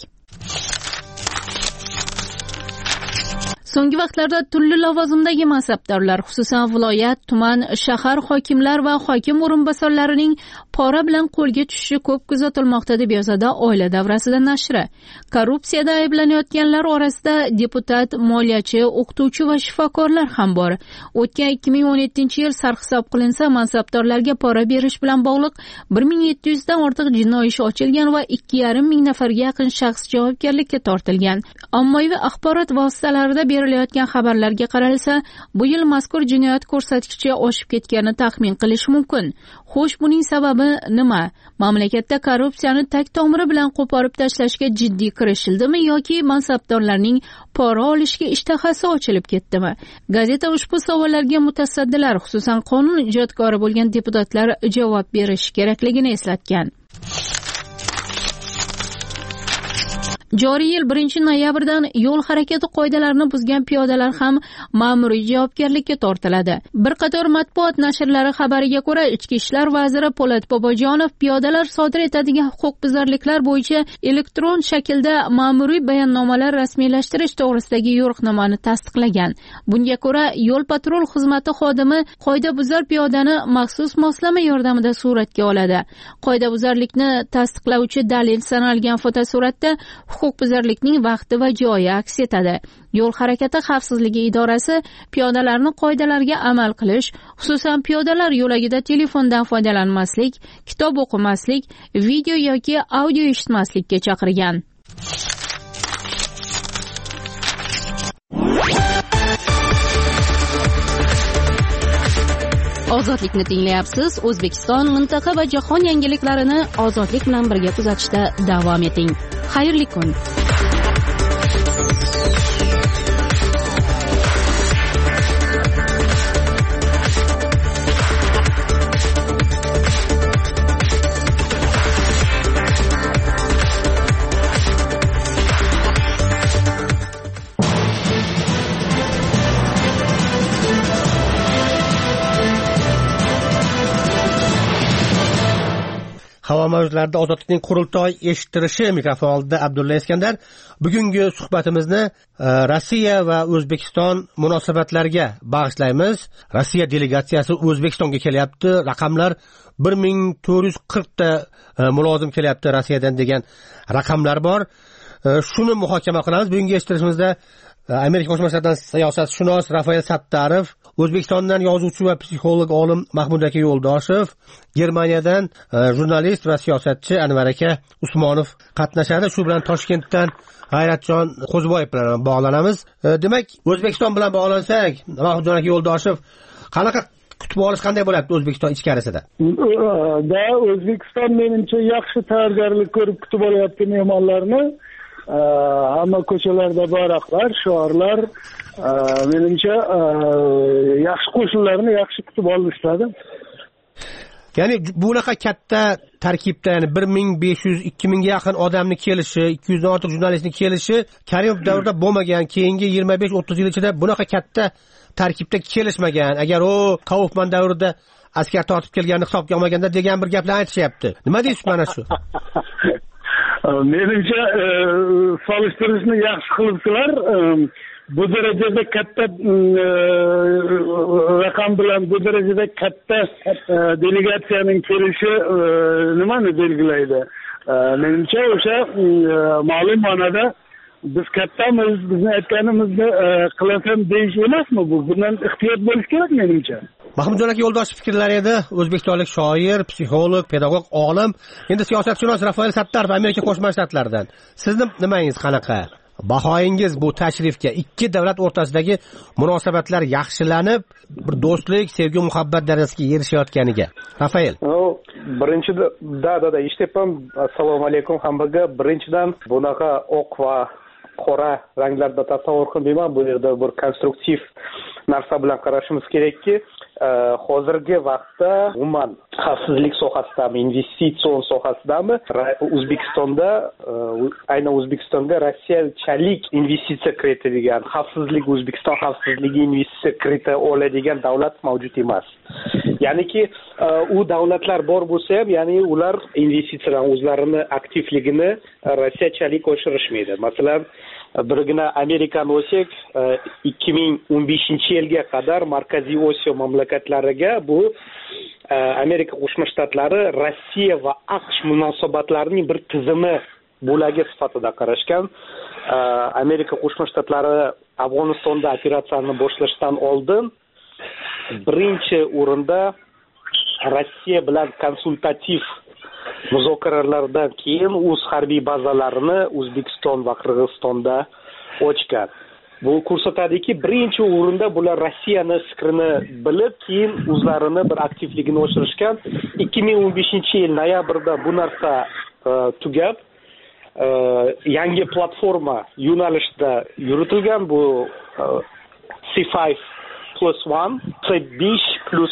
So'nggi vaqtlarda turli lavozimdagi mansabdorlar, xususan viloyat, tuman, shahar hokimlar va hokim o'rinbosarlarining pora bilan qo'lga tushishi ko'p kuzatilmoqda deb yozadi Oila davrasida nashri. Korrupsiyada ayblanayotganlar orasida deputat, moliyachi, o'qituvchi va shifokorlar ham bor. O'tgan 2017-yil sarhisob qilinsa, mansabdorlarga pora berish bilan bog'liq 1700 dan ortiq jinoiy ish ochilgan va 2,5 ming nafarga yaqin shaxs javobgarlikka tortilgan. Ommaviy axborot vositalarida berilayotgan xabarlarga qaralsa, bu yil mazkur jinoyat ko'rsatkichi oshib ketganini taxmin qilish mumkin. Xo'sh, buning sababi nima? Mamlakatda korrupsiyani tag tomiri bilan qo'porib tashlashga jiddiy kirishildimi yoki mansabdorlarning pora olishga ishtahasi ochilib ketdimi? Gazeta ushbu savollarga mutasaddilar, xususan qonun ijodkori bo'lgan deputatlar javob berish kerakligini eslatgan. Joriy yil 1-noyabrdan yo'l harakati qoidalarini buzgan piyodalar ham ma'muriy javobgarlikka tortiladi. Bir qator matbuot nashrlari xabariga ko'ra, Ichki ishlar vaziri Po'lat Bobojonov piyodalar sodir etadigan huquqbuzarliklar bo'yicha elektron shaklda ma'muriy bayonnomalar rasmiylashtirish to'g'risidagi yo'riqnomani tasdiqlagan. Bunga ko'ra, yo'l patrul xizmati xodimi qoidabuzar piyodani maxsus moslama yordamida suratga oladi. Qoidabuzarlikni tasdiqlovchi dalil sanalgan fotosuratda huquqbuzarlikning vaqti va joyi aks etadi. Yo'l harakati xavfsizligi idorasi piyodalarni qoidalarga amal qilish, xususan piyodalar yo'lagida telefondan foydalanmaslik, kitob o'qimaslik, video yoki audio eshitmaslikka chaqirgan. Ozodlikni tinglayapsiz. O'zbekiston, mintaqa va jahon yangiliklarini ozodlik bilan birga kuzatishda davom eting. Xayrli kun. Havo mavjlarida ozodlikning qurultoy eshittirishi mikrofon oldida Abdulla Iskandar. Bugungi suhbatimizni Rossiya va O'zbekiston munosabatlariga bag'ishlaymiz. Rossiya delegatsiyasi O'zbekistonga kelyapti. Raqamlar 1440 ta mulozim kelyapti Rossiyadan degan raqamlar bor. Shuni muhokama qilamiz. Bugungi eshittirishimizda Amerika Qo'shma Shtatlari siyosatshunos Rafael Sattarov, O'zbekistondan yozuvchi va psixolog olim Mahmud aka Yo'ldoshev, Germaniyadan jurnalist va siyosatchi Anvar aka Usmonov qatnashadi. Shu bilan Toshkentdan G'ayratjon Qo'ziboyev bilan bog'lanamiz. Demak, O'zbekiston bilan bog'lansak, Mahmud aka Yo'ldoshev, qanaqa kutib olish qanday bo'lyapti O'zbekiston ichkarisida? O'zbekiston menimcha yaxshi tayyorgarlik ko'rib kutib olyapti mehmonlarni. Hamma ko'chalarda bayroqlar, shiorlar, menimcha yaxshi qo'shinlarni yaxshi kutib olishadi. Ya'ni bunaqa katta tarkibda, ya'ni 1500-2000 ga yaqin odamni kelishi, 200 dan ortiq jurnalistning kelishi Karimov davrida bo'lmagan, keyingi 25-30 yil ichida bunaqa katta tarkibda kelishmagan. Agar u Kaufman davrida askar tortib kelganini hisobga olmaganda degan bir gaplar aytishyapti. Nima deysiz mana shu? Menimcha solishtirishni yaxshi qilibsizlar. Bu darajada katta raqam bilan bu darajada katta delegatsiyaning kelishi nimani belgilaydi? Menimcha o'sha ma'lum ma'noda biz kattamiz, bizni aytganimizni qilasan deyish emasmi bu? Bundan ehtiyot bo'lish kerak menimcha. Mahmudjon aka Yo'ldoshev fikrlari edi. O'zbekistonlik shoir, psixolog, pedagog, olim. Endi siyosatshunos Rafael Sattarov Amerika Qo'shma Shtatlaridan. Sizni nimangiz qanaqa? Bahoyingiz bu tashrifga, ikki davlat o'rtasidagi munosabatlar yaxshilanib, bir do'stlik, sevgi, muhabbat darajasiga erishayotganiga. Rafael. Birinchidan, eshityapman. Assalomu alaykum hammaga. Birinchidan bunaqa oq va qora ranglarda tasavvur qilmayman. Bu yerda bir konstruktiv narsa bilan qarashimiz kerakki, hozirgi vaqtda umuman xavfsizlik sohasidami, investitsion sohasidami O'zbekistonda, aynan O'zbekistonga rossiyachalik investitsiya kiritadigan, xavfsizlik O'zbekiston xavfsizligi investitsiya kirita oladigan davlat mavjud emas. Ya'niki u davlatlar bor bo'lsa ham, ya'ni ular investitsiyalar o'zlarini aktivligini rossiyachalik oshirishmaydi. Masalan, birgina Amerikani olsak, 2015-yilga qadar Markaziy Osiyo mamlakatlariga bu Amerika Qo'shma Shtatlari Rossiya va AQSh munosabatlarining bir tizimi bo'lagi sifatida qarashgan. Amerika Qo'shma Shtatlari Afg'onistonda operatsiyani boshlashdan oldin birinchi o'rinda Rossiya bilan konsultativ muzokaralardan keyin o'z harbiy bazalarini O'zbekiston va Qirg'izistonda ochgan. Bu ko'rsatadiki, birinchi o'rinda bular Rossiyani fikrini bilib, keyin o'zlarini bir aktivligini oshirishgan. 2015-yil noyabrda bu narsa tugab, yangi platforma yo'nalishida yuritilgan. Bu C5+1,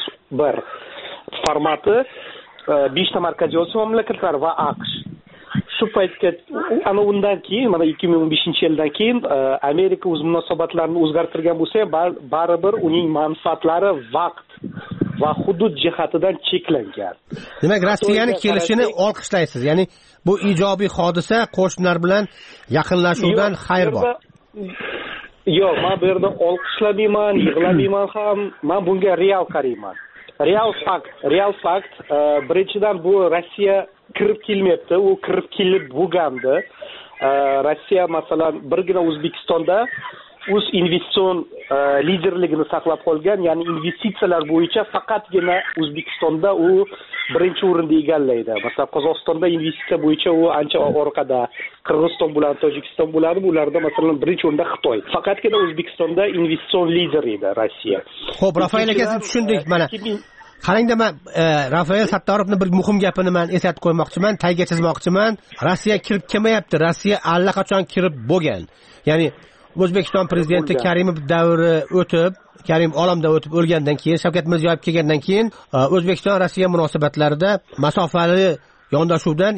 C5+1 formati 5 ta Markaziy Osiyo mamlakatlari va AQSh. shu paytga ana undan keyin mana 2015-yildan keyin Amerika o'z munosabatlarini o'zgartirgan bo'lsa ham baribir uning manfaatlari vaqt va hudud jihatidan cheklangan. Demak, Rossiyani kelishini olqishlaysiz. Ya'ni bu ijobiy hodisa, qo'shnilar bilan yaqinlashuvdan xayr bor. Yo'q, men bu yerda olqishlamayman, yig'lamayman ham. Men bunga real qarayman. Real fakt. Birinchidan bu Rossiya kirib kelmayapti, u kirib kelib bo'lgandi. Rossiya masalan birgina O'zbekistonda o'z investitsion liderligini saqlab qolgan, ya'ni investitsiyalar bo'yicha faqatgina O'zbekistonda u birinchi o'rinni egallaydi. Masalan, Qozog'istonda investitsiya bo'yicha u ancha orqada, Qirg'iziston bilan Tojikiston bo'ladi, bularda masalan birinchi o'rinda Xitoy. Faqatgina O'zbekistonda investitsion lider edi Rossiya. Xo'p, Rafael aka, siz tushundik mana. Qarangda, men Rafael Sattarovning bir muhim gapini men eslatib qo'ymoqchiman, tayga chizmoqchiman. Rossiya kirib kelmayapti, Rossiya allaqachon kirib bo'lgan. Ya'ni O'zbekiston prezidenti Karimov davri o'tib, Karim olamdan o'tib o'lgandan keyin, Shavkat Mirziyoyev kelgandan keyin O'zbekiston Rossiya munosabatlarida masofali yondashuvdan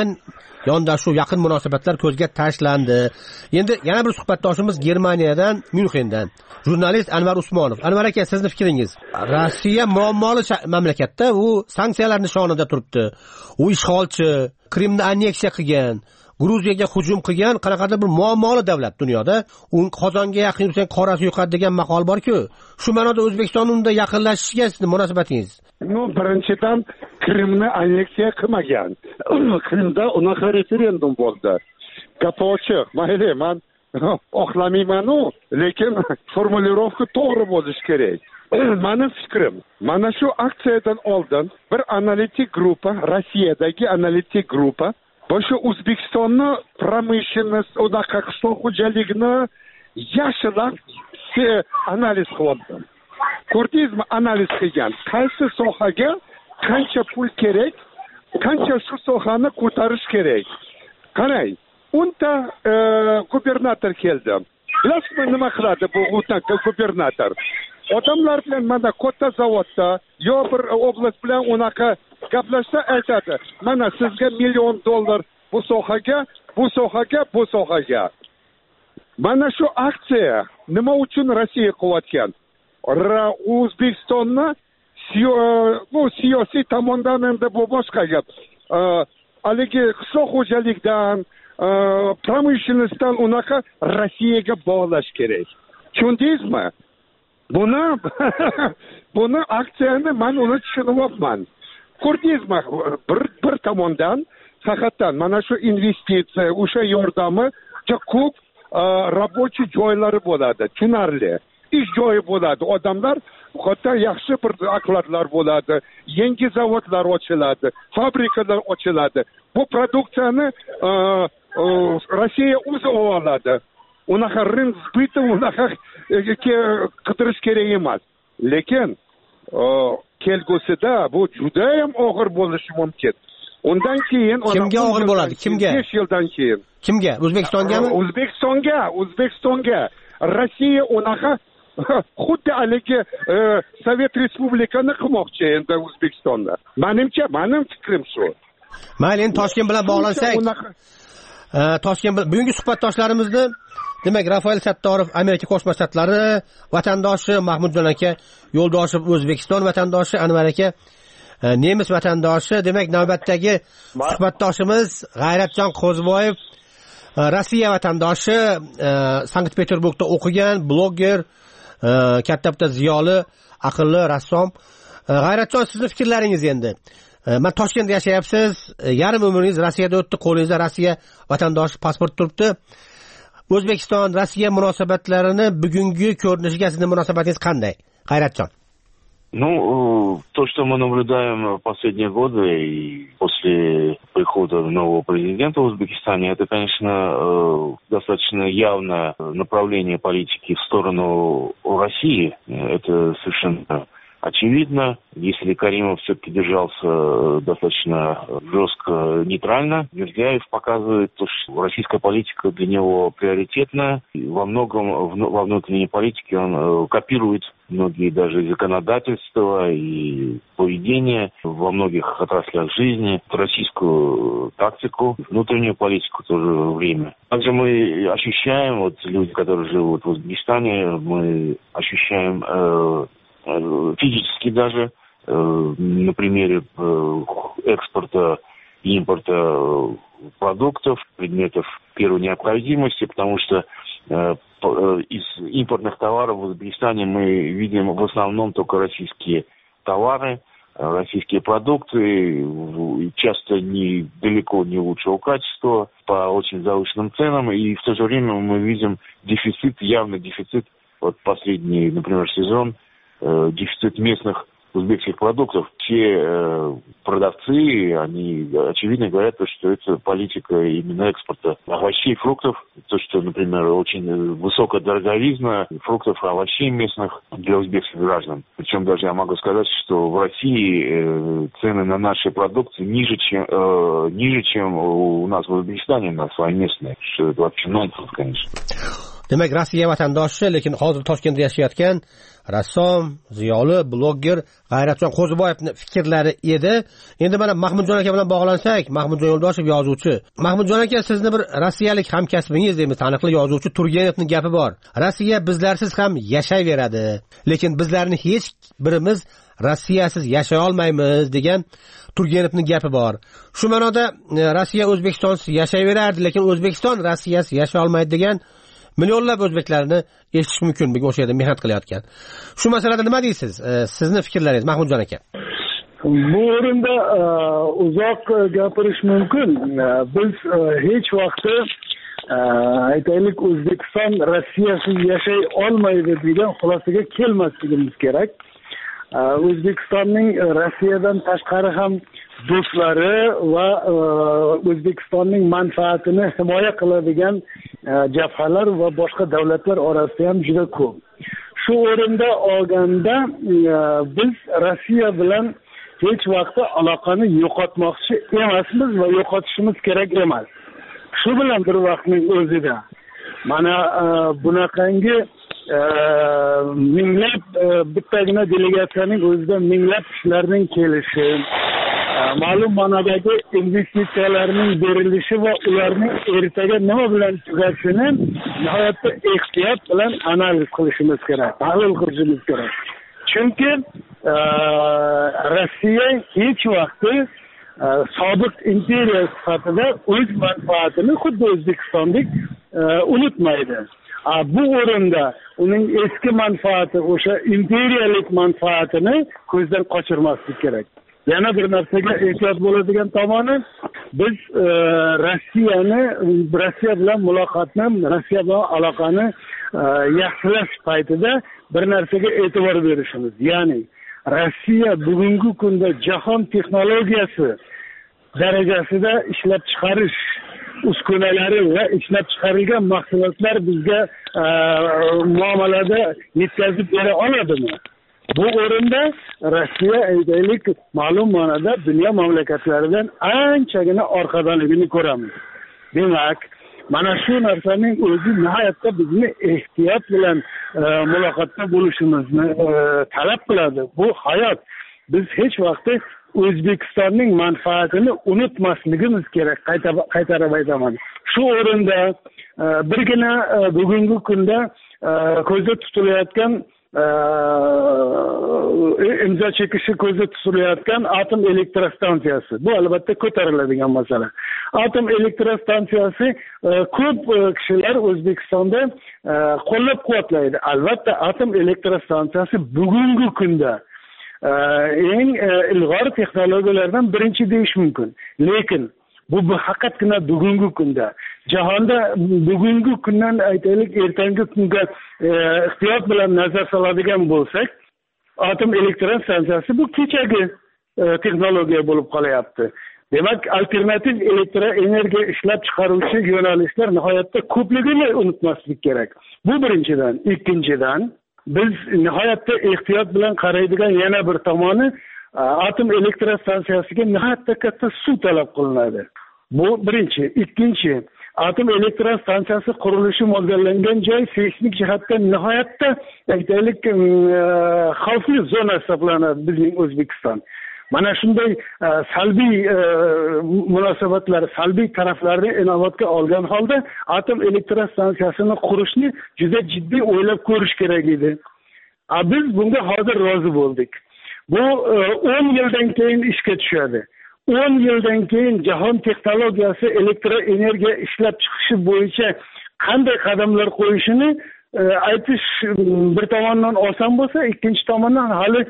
yaqin munosabatlar ko'zga tashlandi. Endi yana bir suhbatdoshimiz Germaniyadan, Myunxendan, jurnalist Anvar Usmonov. Anvar aka, sizning fikringiz? Rossiya muammoli mamlakatda, u sanksiyalar nishonida turibdi. U ishg'olchi, Qrimni anneksiya qilgan, Gruziyaga hujum qilgan, qanaqadir bir muammoli davlat dunyoda. U Qozonga yaqin yursang qorasi yo'qadi degan maqol bor-ku. Shu ma'noda O'zbekiston unda yaqinlashishiga sizning munosabatingiz? Birinchidan Qrimni anneksiya qilmagan. Qrimda unaqa referendum bo'ldi. Gap ochiq. Mayli, men oqlamayman-u, lekin formulirovka to'g'ri bo'lishi kerak. Mening fikrim, mana shu aksiyadan oldin bir analitik gruppa, Rossiyadagi analitik gruppa Boshqa O'zbekistonni pромышленность, unaqa qishloq xo'jaligini yaxshilab analiz qilyapti. Ko'rdingizmi, analiz qilgan. Qaysi sohaga qancha pul kerak, qancha shu sohani ko'tarish kerak. Qarang, unda gubernator keldi. Bilasizmi nima qiladi bu gubernator? Odamlar bilan mana katta zavodda yo bir oblast bilan unaqa gaplashsa aytadi. Mana sizga $1 million bu sohaga. Mana shu aksiya nima uchun Rossiya qilayotgan? O'zbekistonni bu siyosiy tomondan endi bu boshqa gap. Haligi qishloq xo'jalikdan, pромышленностьdan unaqa Rossiyaga bog'lash kerak. Tushundingizmi? Buni aksiyani men uni tushunyapman. Ko'rdingizmi? Bir tomondan haqiqatan mana shu investitsiya, o'sha yordami juda ko'p rabochiy joylari bo'ladi, tushunarli. Ish joyi bo'ladi, odamlar hatto yaxshi bir okladlar bo'ladi, yangi zavodlar ochiladi, fabrikalar ochiladi. Bu produksiyani Rossiya o'zi oladi. Unaqa rynk zbyta, unaqa qidirish kerak emas. Lekin kelgusida bu juda ham og'ir bo'lishi mumkin. Undan keyin kimga og'ir bo'ladi? Kimga? 5 yildan keyin. Kimga? O'zbekistongami? O'zbekistonga. Rossiya unaqa xuddi haligi Sovet Respublikani qilmoqchi endi O'zbekistonda. Mening fikrim shu. Mayli, endi Toshkent bilan bog'lansak. Toshkent bugungi suhbatdoshlarimizni, demak, Rafael Sattorov Amerika Qo'shma Shtatlari vatandoshi, Mahmudjon aka Yo'ldoshev O'zbekiston vatandoshi, Anvar aka nemis vatandoshi. Demak, navbatdagi suhbatdoshimiz G'ayratjon Qo'ziboyev Rossiya vatandoshi, Sankt-Peterburgda o'qigan, bloger, katta bitta ziyoli, aqlli rassom. G'ayratjon, sizning fikrlaringiz endi? Men Toshkentda yashayapsiz, yarim umringiz Rossiyada o'tdi, qo'lingizda Rossiya vatandoshi pasport turibdi. O'zbekiston Rossiya munosabatlarini bugungi ko'rinishiga sizning munosabatingiz qanday? G'ayratjon. То, что мы наблюдаем в последние годы и после прихода нового президента в Узбекистане, это, конечно, достаточно явное направление политики в сторону России. Это совершенно очевидно. Если Каримов все-таки держался достаточно жестко, нейтрально, Мирзияев показывает, что российская политика для него приоритетная. И во многом во внутренней политике он копирует многие даже законодательства и поведение во многих отраслях жизни, российскую тактику, внутреннюю политику в то же время. Также мы ощущаем, вот люди, которые живут в Узбекистане, мы ощущаем физически даже на примере экспорта и импорта продуктов, предметов первой необходимости, потому что из импортных товаров в Узбекистане мы видим в основном только российские товары, российские продукты, часто далеко не лучшего качества, по очень завышенным ценам, и в то же время мы видим дефицит, явный дефицит, вот последний, например, сезон, дефицит местных узбекских продуктов. Те продавцы, они очевидно говорят, что это политика именно экспорта овощей, фруктов. То, что, например, очень высокая дороговизна фруктов и овощей местных для узбекских граждан. Причем даже я могу сказать, что в России цены на наши продукты ниже, чем у нас в Узбекистане, на свои местные. Что это вообще нонсенс, конечно. Demak, Rossiya vatandoshi, lekin hozir Toshkentda yashayotgan rassom, ziyoli, blogger G'ayratjon Qo'ziboyevning fikrlari edi. Endi mana Mahmudjon aka bilan bog'lansak, Mahmudjon Yo'ldoshev yozuvchi. Mahmudjon aka, sizni bir rossiyalik hamkasbingiz deymiz, taniqli yozuvchi Turgenevning gapi bor. Rossiya bizlarsiz ham yashayveradi, lekin bizlarni hech birimiz Rossiyasiz yashay olmaymiz degan Turgenevning gapi bor. Shu ma'noda Rossiya O'zbekistonsiz yashayveradi, lekin O'zbekiston Rossiyasiz yashay olmaydi degan millionlab o'zbeklarni eshitish mumkin, bugun o'sha yerda mehnat qilayotgan. Shu masalada nima deysiz? Sizni fikrlaringiz, Mahmudjon aka. Bu o'rinda uzoq gapirish mumkin. Biz hech vaqt aytaylik O'zbekiston Rossiyasiz yashay olmaydi degan xulosaga kelmasligimiz kerak. O'zbekistonning Rossiyadan tashqari ham do'stlari va O'zbekistonning manfaatini himoya qiladigan jabhalar va boshqa davlatlar orasida ham juda ko'p. Shu o'rinda olganda biz Rossiya bilan hech vaqt aloqani yo'qotmoqchi emasmiz va yo'qotishimiz kerak emas. Shu bilan bir vaqtning o'zida mana bunaqangi minglab bittagina delegatsiyaning o'zida minglab kishilarning kelishi, ma'lum ma'nodagi investitsiyalarning berilishi va ularning ertaga nima bilan tugashini nihoyatda ehtiyot bilan analiz qilishimiz kerak, tahlil qilishimiz kerak. Chunki Rossiya hech vaqt sobiq imperiya sifatida o'z manfaatini xuddi O'zbekistondek unutmaydi. Bu o'rinda uning eski manfaati, o'sha imperiyalik manfaatini ko'zdan qochirmaslik kerak. Yana bir narsaga ehtiyot bo'ladigan tomoni, biz Rossiya bilan muloqotni, Rossiya bilan aloqani yaxshilash paytida bir narsaga e'tibor berishimiz. Ya'ni Rossiya bugungi kunda jahon texnologiyasi darajasida ishlab chiqarish uskunalari va ishlab chiqarilgan mahsulotlar bizga muomalada yetkazib bera oladimi? Bu o'rinda Rossiya aytaylik ma'lum ma'noda dunyo mamlakatlaridan anchagina orqadaligini ko'ramiz. Demak, mana shu narsaning o'zi nihoyatda bizni ehtiyot bilan muloqotda bo'lishimizni talab qiladi. Bu hayot. Biz hech vaqt O'zbekistonning manfaatini unutmasligimiz kerak, qaytarib aytaman. Shu o'rinda birgina bugungi kunda ko'zda tutilayotgan imzo chekishi ko'zda tutilayotgan atom elektrostansiyasi. Bu albatta ko'tariladigan masala. Atom elektrostansiyasi ko'p kishilar O'zbekistonda qo'llab-quvvatlaydi. Albatta atom elektrostansiyasi bugungi kunda eng ilg'or texnologiyalardan birinchi deyish mumkin. Lekin bu faqatgina bugungi kunda. Jahonda bugungi kundan aytaylik ertangi kunga ehtiyot bilan nazar soladigan bo'lsak, atom elektrostansiyasi bu kechagi texnologiya bo'lib qolyapti. Demak, alternativ elektroenergiya ishlab chiqaruvchi yo'nalishlar nihoyatda ko'pligini unutmaslik kerak. Bu birinchidan. Ikkinchidan, Biz nihoyatda ehtiyot bilan qaraydigan yana bir tomoni, atom elektrostansiyasiga nihoyatda katta suv talab qilinadi. Bu birinchi. Ikkinchi, atom elektrostansiyasi qurilishi mo'ljallangan joy seysmik jihatdan nihoyatda aytaylik xavfli zona hisoblanadi bizning O'zbekiston. Mana shunday salbiy munosabatlar, salbiy taraflarni inobatga olgan holda atom elektrostansiyasini qurishni juda jiddiy o'ylab ko'rish kerak edi. Biz bunga hozir rozi bo'ldik. Bu 10 yildan keyin ishga tushadi. 10 yildan keyin jahon texnologiyasi elektroenergiya ishlab chiqishi bo'yicha qanday qadamlar qo'yishini aytish bir tomondan oson bo'lsa, ikkinchi tomondan hali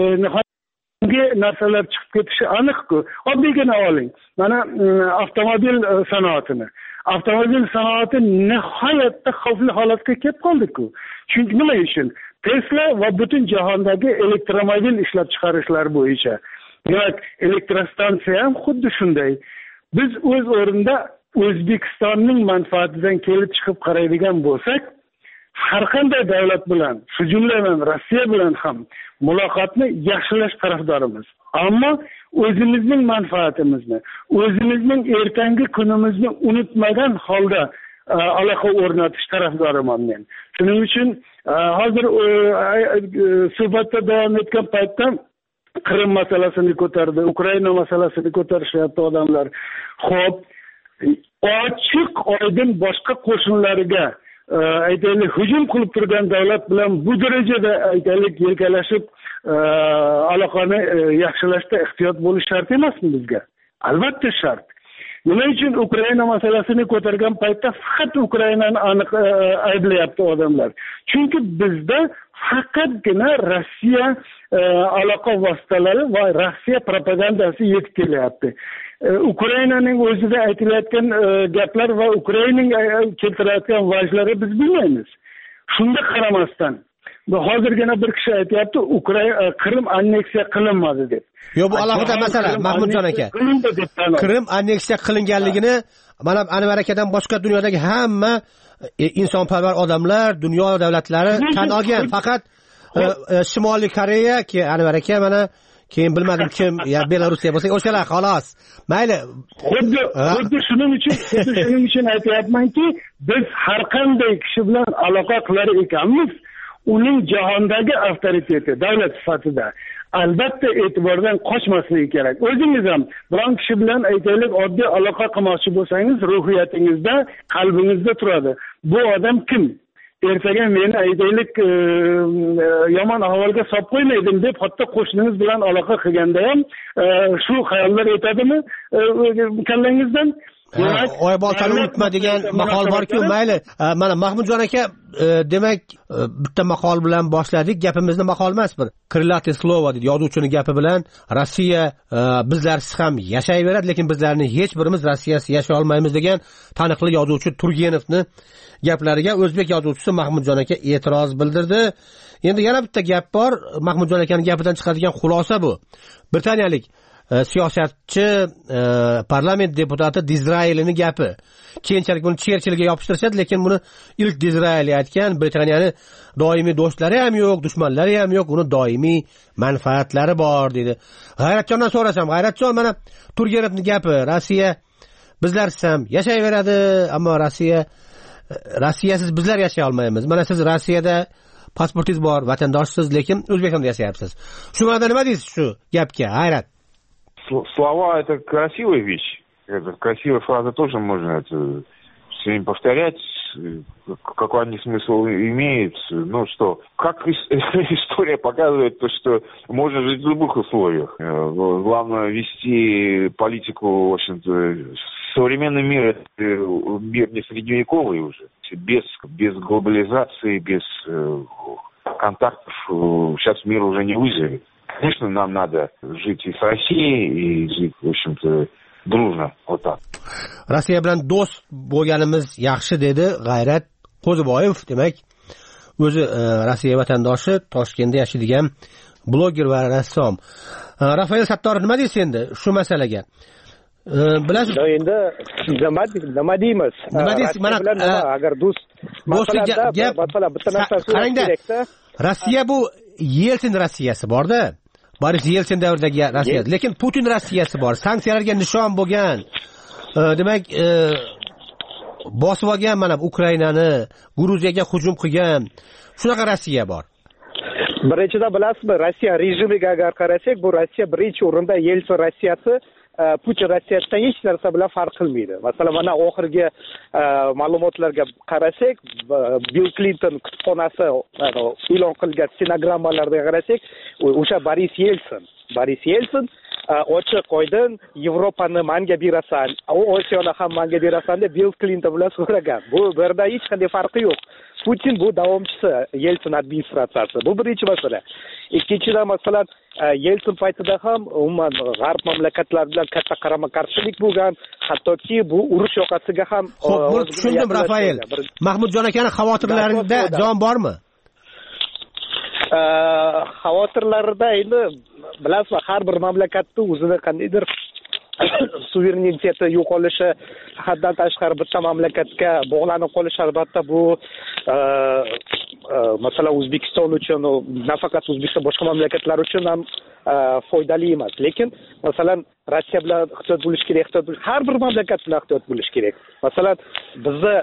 narsalar chiqib ketishi aniq-ku. Oddiygina oling. Mana avtomobil sanoatini. Avtomobil sanoati nihoyatda xavfli holatga kelib qoldi-ku. Chunki nima uchun? Tesla va butun jahondagi elektromobil ishlab chiqarishlar bo'yicha. Demak, elektrostansiya ham xuddi shunday. Biz o'z o'rinda O'zbekistonning manfaatidan kelib chiqib qaraydigan bo'lsak, har qanday davlat bilan, shu jumladan Rossiya bilan ham muloqotni yaxshilash tarafdorimiz. Ammo o'zimizning manfaatimizni, o'zimizning ertangi kunimizni unutmagan holda aloqa o'rnatish tarafdoriman men. Shuning uchun hozir suhbatda davom etgan paytda Qrim masalasini ko'tardi, Ukraina masalasini ko'tarishyapti odamlar. Xo'p, ochiq oydin boshqa qo'shinlariga aytaylik hujum qilib turgan davlat bilan bu darajada aytaylik yelkalashib aloqani yaxshilashda ehtiyot bo'lish shart emasmi bizga? Albatta shart. Nima uchun Ukraina masalasini ko'targan paytda faqat Ukrainani aniq ayblayapti odamlar? Chunki bizda faqatgina Rossiya aloqa vositalari va Rossiya propagandasi yetib kelyapti. Ukrainaning o'zida aytilayotgan gaplar va Ukrainaning keltirayotgan vajlari biz bilmaymiz. Shunga qaramasdan hozirgina bir kishi aytayapti, Qrim anneksiya qilinmadi deb. Yo'q, bu alohida masala, Mahmudjon aka. Qrim anneksiya qilinganligini mana Anvar akadan boshqa dunyodagi hamma insonparvar odamlar, dunyo davlatlari tan olgan. Faqat Shimoliy Koreya, Anvar aka mana keyin bilmadim kim, ya Belorussiya bo'lsa, o'shalar xolos. Mayli. Xuddi shuning uchun aytayapmanki, biz har qanday kishi bilan aloqa qilar ekanmiz, uning jahondagi avtoriteti davlat sifatida albatta e'tibordan qochmasligi kerak. O'zingiz ham biron kishi bilan aytaylik oddiy aloqa qilmoqchi bo'lsangiz, ruhiyatingizda, qalbingizda turadi. Bu odam kim? Ertaga meni aytaylik yomon ahvolga solib qo'ymaydim deb hatto qo'shningiz bilan aloqa qilganda ham shu xayollar o'tadimi kallangizdan? Oy boltani unutma degan maqol bor-ku, mayli. Mana Mahmudjon aka, demak, bitta maqol bilan boshladik. Gapimizni maqol emas, bir Krылатое слово dedi, yozuvchining gapi bilan Rossiya bizlarsiz ham yashayveradi, lekin bizlarning hech birimiz Rossiyasiz yashay olmaymiz degan taniqli yozuvchi Turgenovni gaplariga o'zbek yozuvchisi Mahmudjon aka e'tiroz bildirdi. Endi yana bitta gap bor, Mahmudjon akaning gapidan chiqadigan xulosa bu. Britaniyalik siyosatchi, parlament deputati Dizraelining gapi. Keyinchalik buni Cherchillga yopishtirishadi, lekin buni ilk Dizraeli aytgan. Britaniyani doimiy do'stlari ham yo'q, dushmanlari ham yo'q, uni doimiy manfaatlari bor dedi. G'ayratjondan so'rasam, G'ayratjon, mana Turgenovning gapi, Rossiya bizlarsiz ham yashayveradi, ammo Rossiyasiz bizlar yashay olmaymiz. Mana siz Rossiyada pasportingiz bor, vatandoshsiz, lekin O'zbekistonda yashayapsiz. Shu ma'noda nima deysiz shu gapga, G'ayrat? Слова — это красивая вещь. Это красивая фраза тоже можно все время повторять. Какой они смысл имеет? Ну что, как история показывает, то, что можно жить в любых условиях. Главное вести политику, в общем-то, современный мир — это мир не средневековый уже. Без глобализации, без контактов сейчас мир уже не выживет. Конечно, нам надо жить и с Россией, и жить, в общем-то, дружно, вот так. Rossiya bilan do'st bo'lganimiz yaxshi dedi G'ayrat Qo'ziboyev. Demak, o'zi Rossiya vatandoshi, Toshkentda yashaydigan bloger va rassom. Rafael Sattorov, nima deysiz endi shu masalaga? Bilasiz, endi nima deymiz? Nima deysiz? Mana agar do'stlik gap, masalan bitta narsa so'rash kerakda. Rossiya bu Yeltsin Rossiyasi borda. Boris Yeltsin davridagi Rossiya. Lekin Putin Rossiyasi bor. Sanksiyalarga nishon bo'lgan. Demak, bosib olgan mana Ukrainani, Gruziyaga hujum qilgan. Shunaqa Rossiya bor. Birinchidan bilasizmi, Rossiya rejimiga agar qarasak, bu Rossiya birinchi o'rinda, Yeltsin Rossiyasi Putin Rossiyasidan hech narsa bilan farq qilmaydi. Masalan, mana oxirgi ma'lumotlarga qarasak, Bill Clinton kutubxonasi e'lon qilgan stenogrammalarga qarasak, o'sha Boris Yeltsin ochiq oydin Yevropani menga berasan, Osiyoni ham menga berasan deb Bill Clinton bilan so'ragan. Bu yerda hech qanday farqi yo'q. Putin bu davomchisi Yeltsin administratsiyasi. Bu birinchi masala. Ikkinchidan, masalan, Yeltsin paytida ham umuman g'arb mamlakatlar bilan katta qarama-qarshilik bo'lgan, hattoki bu urush yoqasiga ham. Xo'p, tushundim, Rafael. Mahmudjon akani xavotirlarida jon bormi? Xavotirlarida endi bilasizmi, har bir mamlakatda o'zini qandaydir suvereniteti yo'qolishi, haddan tashqari bitta mamlakatga bog'lanib qolish, albatta bu masalan O'zbekiston uchun, nafaqat O'zbekiston, boshqa mamlakatlar uchun ham foydali emas. Lekin masalan Rossiya bilan ehtiyot bo'lish kerak, har bir mamlakat bilan ehtiyot bo'lish kerak. Masalan bizni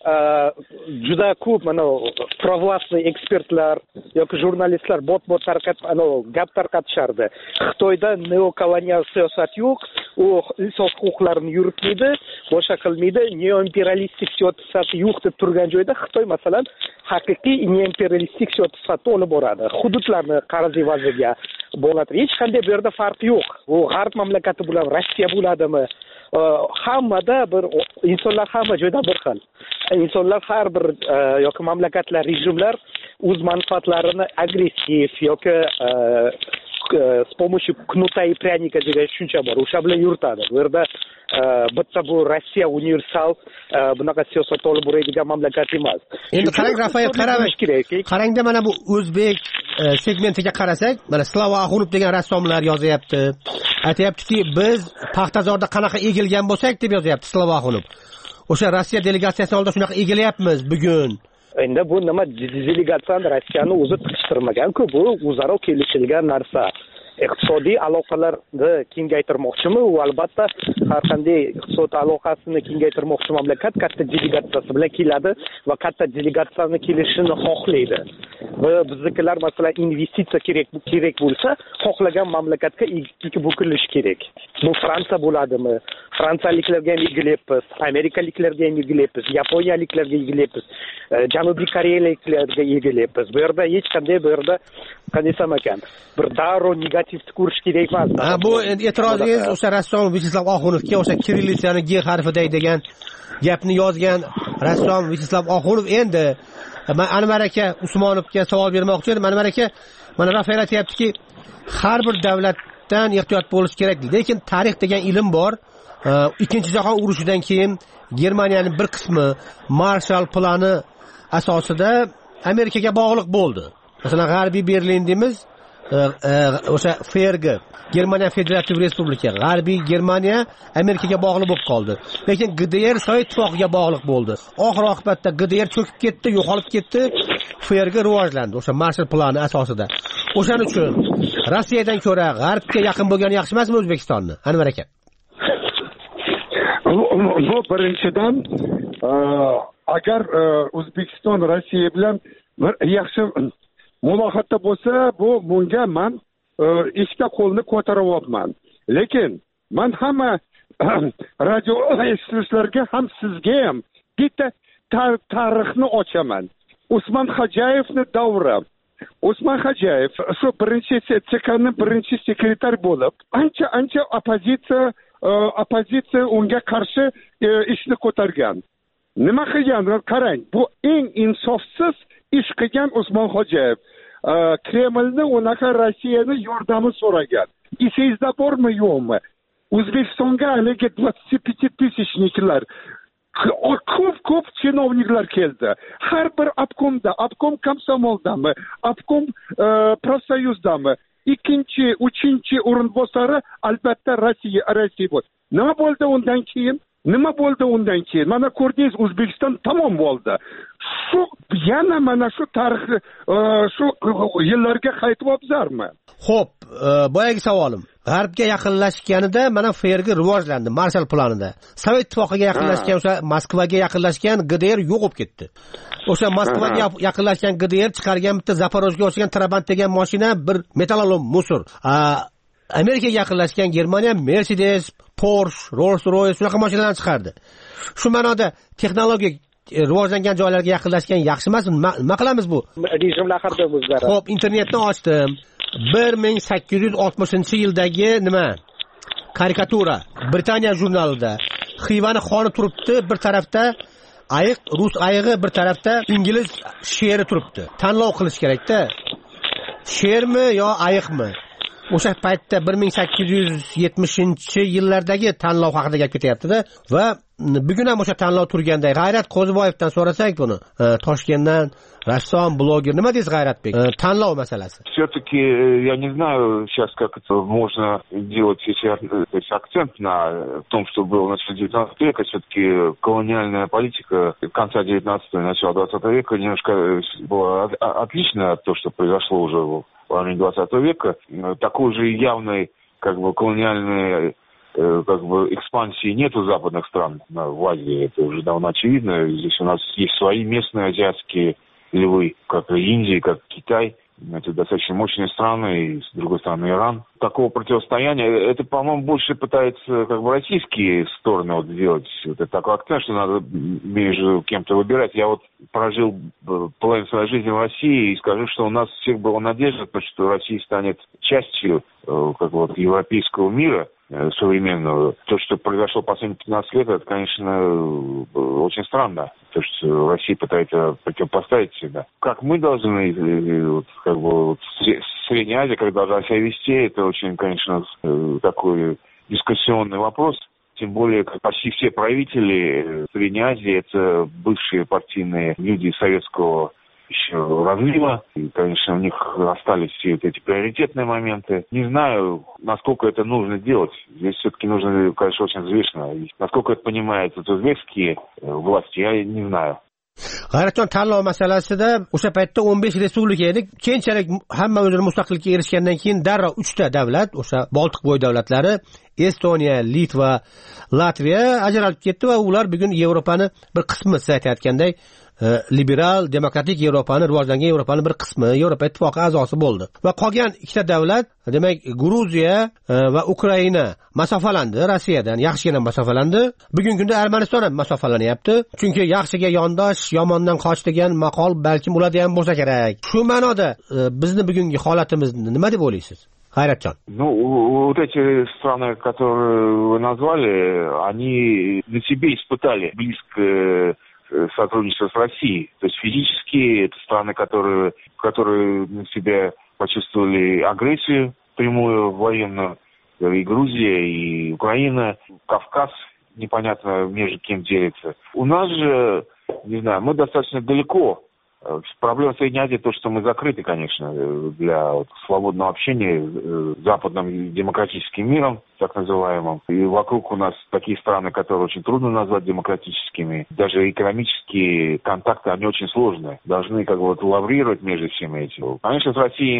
juda ko'p mana provlastniy ekspertlar yoki jurnalistlar bot gap tarqatishardi. Xitoyda neokolonial siyosat yo'q, u inson huquqlarini yuritmaydi, boshqa qilmaydi, neoimperialistik siyosat yo'q deb turgan joyda Xitoy masalan haqiqiy neoimperialistik siyosatni olib boradi. Hududlarni qarz evaziga bo'ladi. Hech qanday bu yerda farq yo'q. U g'arb mamlakati bilan Rossiya bo'ladimi? Hammada bir insonlar hamma joyda bir xil. insonlar har bir yoki mamlakatlar, rejimlar o'z manfaatlarini agressiv yoki с помощью кнута и пряника degan tushuncha bor. O'sha bilan yuritadi. Bu yerda bitta bu Rossiya universal bunaqa siyosat olib boradigan mamlakat emas. Endi qarang Rafael, qarangda mana bu o'zbek segmentiga qarasak, mana Slava Axunov degan rassomlar yozyapti. Aytayaptiki, biz Paxtazorda qanaqa egilgan bo'lsak deb yozyapti Slava Axunov. O'sha Rossiya delegatsiyasi oldida shunaqa egilyapmiz bugun. Endi bu nima delegatsiyani Rossiyani o'zi tiqishtirmagan-ku, bu o'zaro kelishilgan narsa. Iqtisodiy aloqalarni kengaytirmoqchimi? U albatta har qanday iqtisodiy aloqasini kengaytirmoqchi mamlakat katta delegatsiyasi bilan keladi va katta delegatsiyani kelishini xohlaydi. Va biznikilar masalan investitsiya kerak bo'lsa, xohlagan mamlakatga ikki bukilish kerak. Bu Fransiya bo'ladimi? Fransiyaliklarga ham egilyapmiz, amerikaliklarga ham egilyapmiz, yaponiyaliklarga egilyapmiz, janubiy koreyaliklarga egilyapmiz. Bu yerda hech qanday qanday desam ekan, bir darrov negativni ko'rish kerak emas. Bu e'tirozingiz o'sha rassom Vyacheslav Oxunovga o'sha kirillitsani G harfiday degan gapni yozgan rassom Vyacheslav Oxunov endi Anvar aka Usmonovga savol bermoqchi edim. Anvar aka, mana Rafael aytayaptiki, har bir davlatdan ehtiyot bo'lish kerak. Lekin tarix degan ilm bor. Ikkinchi jahon urushidan keyin Germaniyaning bir qismi Marshall plani asosida Amerikaga bog'liq bo'ldi. Masalan, G'arbiy Berlin deymiz, o'sha FRG, Germaniya Federativ Respublika, G'arbiy Germaniya Amerikaga bog'liq bo'lib qoldi. Lekin GDR Sovet ittifoqiga bog'liq bo'ldi. Oxir oqibatda GDR cho'kib ketdi, yo'qolib ketdi, FRG rivojlandi o'sha Marshall plani asosida. O'shaning uchun Rossiyadan ko'ra G'arbga yaqin bo'lgani yaxshi emasmi O'zbekistonni? Anvar aka. Bu birinchidan agar O'zbekiston Rossiya bilan bir yaxshi muloqotda bo'lsa, bunga men ikkita qo'lni ko'taryapman. Lekin men hamma radio eshituvchilarga ham sizga ham bitta tarixni ochaman. Usmon Xojayevning davri. Usmon Xojayev shu birinchi CKning birinchi sekretari bo'lib, ancha opozitsiya unga qarshi ishni ko'targan. Nima qilgan? Qarang, bu eng insofsiz ish qilgan Usmon Xojayev. Kremlni unaqa Rossiyani yordami so'ragan. Esingizda bormi, yo'qmi? O'zbekistonga haligi 25 tishniklar ko'p chinovniklar keldi. Har bir obkom komsomoldami, obkom profsoyuzdami, ikkinchi, uchinchi o'rinbosari albatta Rossiya bo'ldi. Nima bo'ldi undan keyin? Mana ko'rdingiz, O'zbekiston tamom bo'ldi. shu yana mana shu tarix shu yillarga qaytyapsizlarmi? Xo'p, boyagi savolim. G'arbga yaqinlashganida mana bu yerga rivojlandi Marshall planida. Sovet ittifoqiga yaqinlashgan, o'sha Moskvaga yaqinlashgan GDR yo'q bo'lib ketdi. O'sha Moskvaga yaqinlashgan GDR chiqargan bitta Zaporojga o'xshagan Trabant degan mashina bir metallolom musor. Amerikaga yaqinlashgan Germaniya Mercedes, Porsche, Rolls-Royce shunaqa mashinalarni chiqardi. Shu ma'noda texnologik rivojlangan joylarga yaqinlashgan yaxshi emasmi? Nima qilamiz bu? Rejimlar haqida o'zlari. Xo'p, internetni ochdim. 1860-yildagi nima? Karikatura Britaniya jurnalida Xivani xoni turibdi, bir tarafda ayiq, rus ayig'i, bir tarafda ingliz sheri turibdi. Tanlov qilish kerak-da. Shermi yo ayiqmi? O'sha paytda 1870-yillardagi tanlov haqida gap ketyapti-da va bugun ham o'sha tanlov turganda G'ayrat Qo'ziboyevdan so'rasak buni, Toshkentdan rassom, bloger, nima deysiz G'ayratbek? Tanlov masalasi. Все-таки я не знаю сейчас, как это можно делать, если акцент на том, что было в начале 19 века. Все-таки колониальная политика конца 19 и начала 20 века немножко была отлична от того, что произошло уже в половине 20 века. Такой же явной колониальной экспансии нет у западных стран в Азии. Это уже давно очевидно. Здесь у нас есть свои местные азиатские львы, как Индия, как Китай. Это достаточно мощные страны, и с другой стороны Иран. Такого противостояния, это, по-моему, больше пытаются российские стороны сделать. Это такой акцент, что надо между кем-то выбирать. Я прожил половину своей жизни в России и скажу, что у нас всех была надежда, что Россия станет частью европейского мира современного. То, что произошло последние 15 лет, это, конечно, очень странно. То, что Россия пытается противопоставить себя. Как мы должны, Средняя Азия, как должна себя вести, это очень, конечно, такой дискуссионный вопрос. Тем более, почти все правители Средней Азии – это бывшие партийные люди советского еще разлива. И, конечно, у них остались все эти приоритетные моменты. Не знаю, насколько это нужно делать. Здесь все-таки нужно, конечно, очень взвешенно. И насколько это понимают узбекские власти, я не знаю. G'ayratjon, tanlov masalasida o'sha paytda 15 respublika edi. Keyinchalik hamma o'zini mustaqillikka erishgandan keyin darrov 3 ta davlat, o'sha Boltiq bo'yi davlatlari, Estoniya, Litva, Latviya ajralib ketdi va ular bugun Yevropani bir qismi, siz aytayotganday, liberal, demokratik Yevropani, rivojlangan Yevropani bir qismi, Yevropa ittifoqi a'zosi bo'ldi. Va qolgan ikkita davlat, demak, Gruziya va Ukraina masofalandi, Rossiyadan yaxshigina masofalandi. Bugungi kunda Armaniston ham masofalanyapti. Chunki yaxshiga yondosh, yomondan qoch degan maqol balkim ularda ham bo'lsa kerak. Shu ma'noda bizni bugungi holatimizni nima deb o'ylaysiz? G'ayratjon. Вот эти страны, которые вы назвали, они на себе испытали близкое сотрудничество с Россией. То есть физически это страны, которые на себя почувствовали агрессию прямую военную. И Грузия, и Украина, Кавказ, непонятно между кем делится. У нас же, не знаю, мы достаточно далеко. Проблема Средней Азии то, что мы закрыты, конечно, для свободного общения с западным демократическим миром, так называемым. И вокруг у нас такие страны, которые очень трудно назвать демократическими. Даже экономические контакты, они очень сложные. Должны лаврировать между всем этим. Конечно, с Россией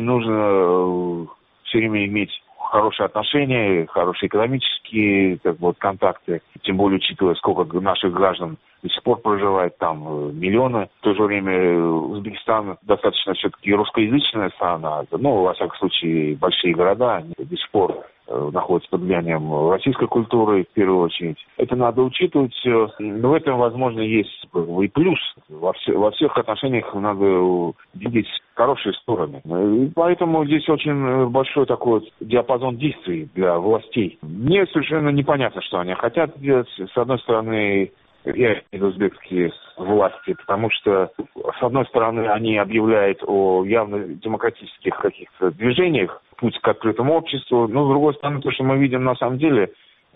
нужно все время иметь хорошие отношения, хорошие экономические контакты. Тем более, учитывая, сколько наших граждан до сих пор проживает там, миллионы. В то же время Узбекистан достаточно все-таки русскоязычная страна. Во всяком случае, большие города они до сих пор находятся под влиянием российской культуры, в первую очередь. Это надо учитывать все. Но в этом, возможно, есть и плюс. Во всех отношениях надо видеть хорошие стороны. И поэтому здесь очень большой такой диапазон действий для властей. Мне совершенно непонятно, что они хотят делать. С одной стороны, я имею узбекские власти, потому что, с одной стороны, они объявляют о явно демократических каких-то движениях, путь к открытому обществу, но, с другой стороны, то, что мы видим на самом деле,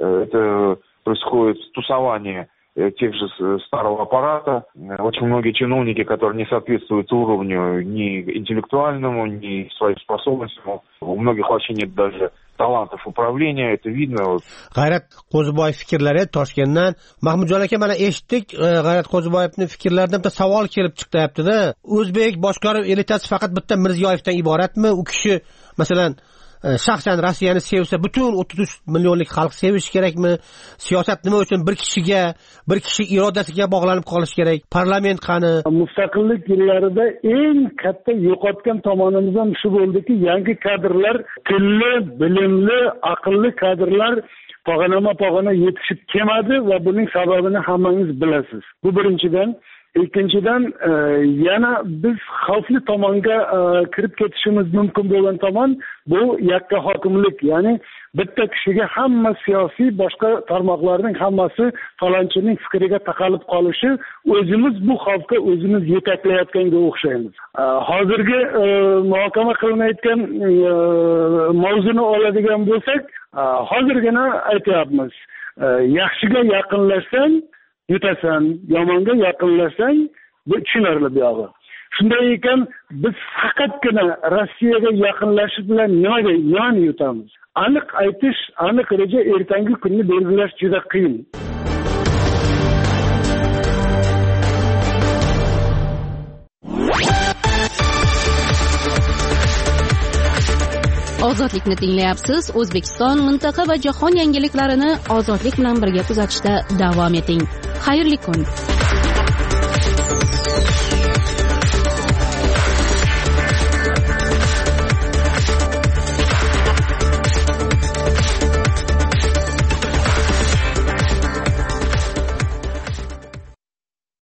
это происходит тусование тех же старого аппарата. Очень многие чиновники, которые не соответствуют уровню ни интеллектуальному, ни своим способностям. У многих вообще нет даже талантов управления, это видно. G'ayrat Qo'ziboyev fikrlari Toshkentdan. Mahmudjon aka, mana eshitdik, G'ayrat Qo'ziboyevning fikrlaridan bitta savol kelib chiqyapti-da. O'zbek boshqaruv elitasi faqat bitta Mirziyoyevdan iboratmi? U kishi masalan shaxsan Rossiyani sevsa, butun 33 millionlik xalq sevishi kerakmi? Siyosat nima uchun bir kishi irodasiga bog'lanib qolishi kerak? Parlament qani? Mustaqillik yillarida eng katta yo'qotgan tomonimiz ham shu bo'ldiki, yangi kadrlar, tilli, bilimli, aqlli kadrlar pog'ona yetishib kelmadi va buning sababini hammangiz bilasiz. Bu birinchidan. Ikkinchidan, yana biz xavfli tomonga kirib ketishimiz mumkin bo'lgan tomon bu yakka hokimlik, ya'ni bitta kishiga hamma siyosiy boshqa tarmoqlarning hammasi falonchining fikriga taqalib qolishi, o'zimiz bu xavfga o'zimiz yetaklayotganga o'xshaymiz. Hozirgi muhokama qilinayotgan mavzuni oladigan bo'lsak, hozirgina aytyapmiz, yaxshiga yaqinlashsang yutasan, yomonga yaqinlashsang bu tushunarli buyog'i. Shunday ekan, biz faqatgina Rossiyaga yaqinlashish bilan nimani yutamiz? Aniq aytish, aniq reja, ertangi kunni belgilash juda qiyin. Ozodlikni tinglayapsiz. O'zbekiston, mintaqa va jahon yangiliklarini ozodlik bilan birga kuzatishda davom eting. Xayrli kun.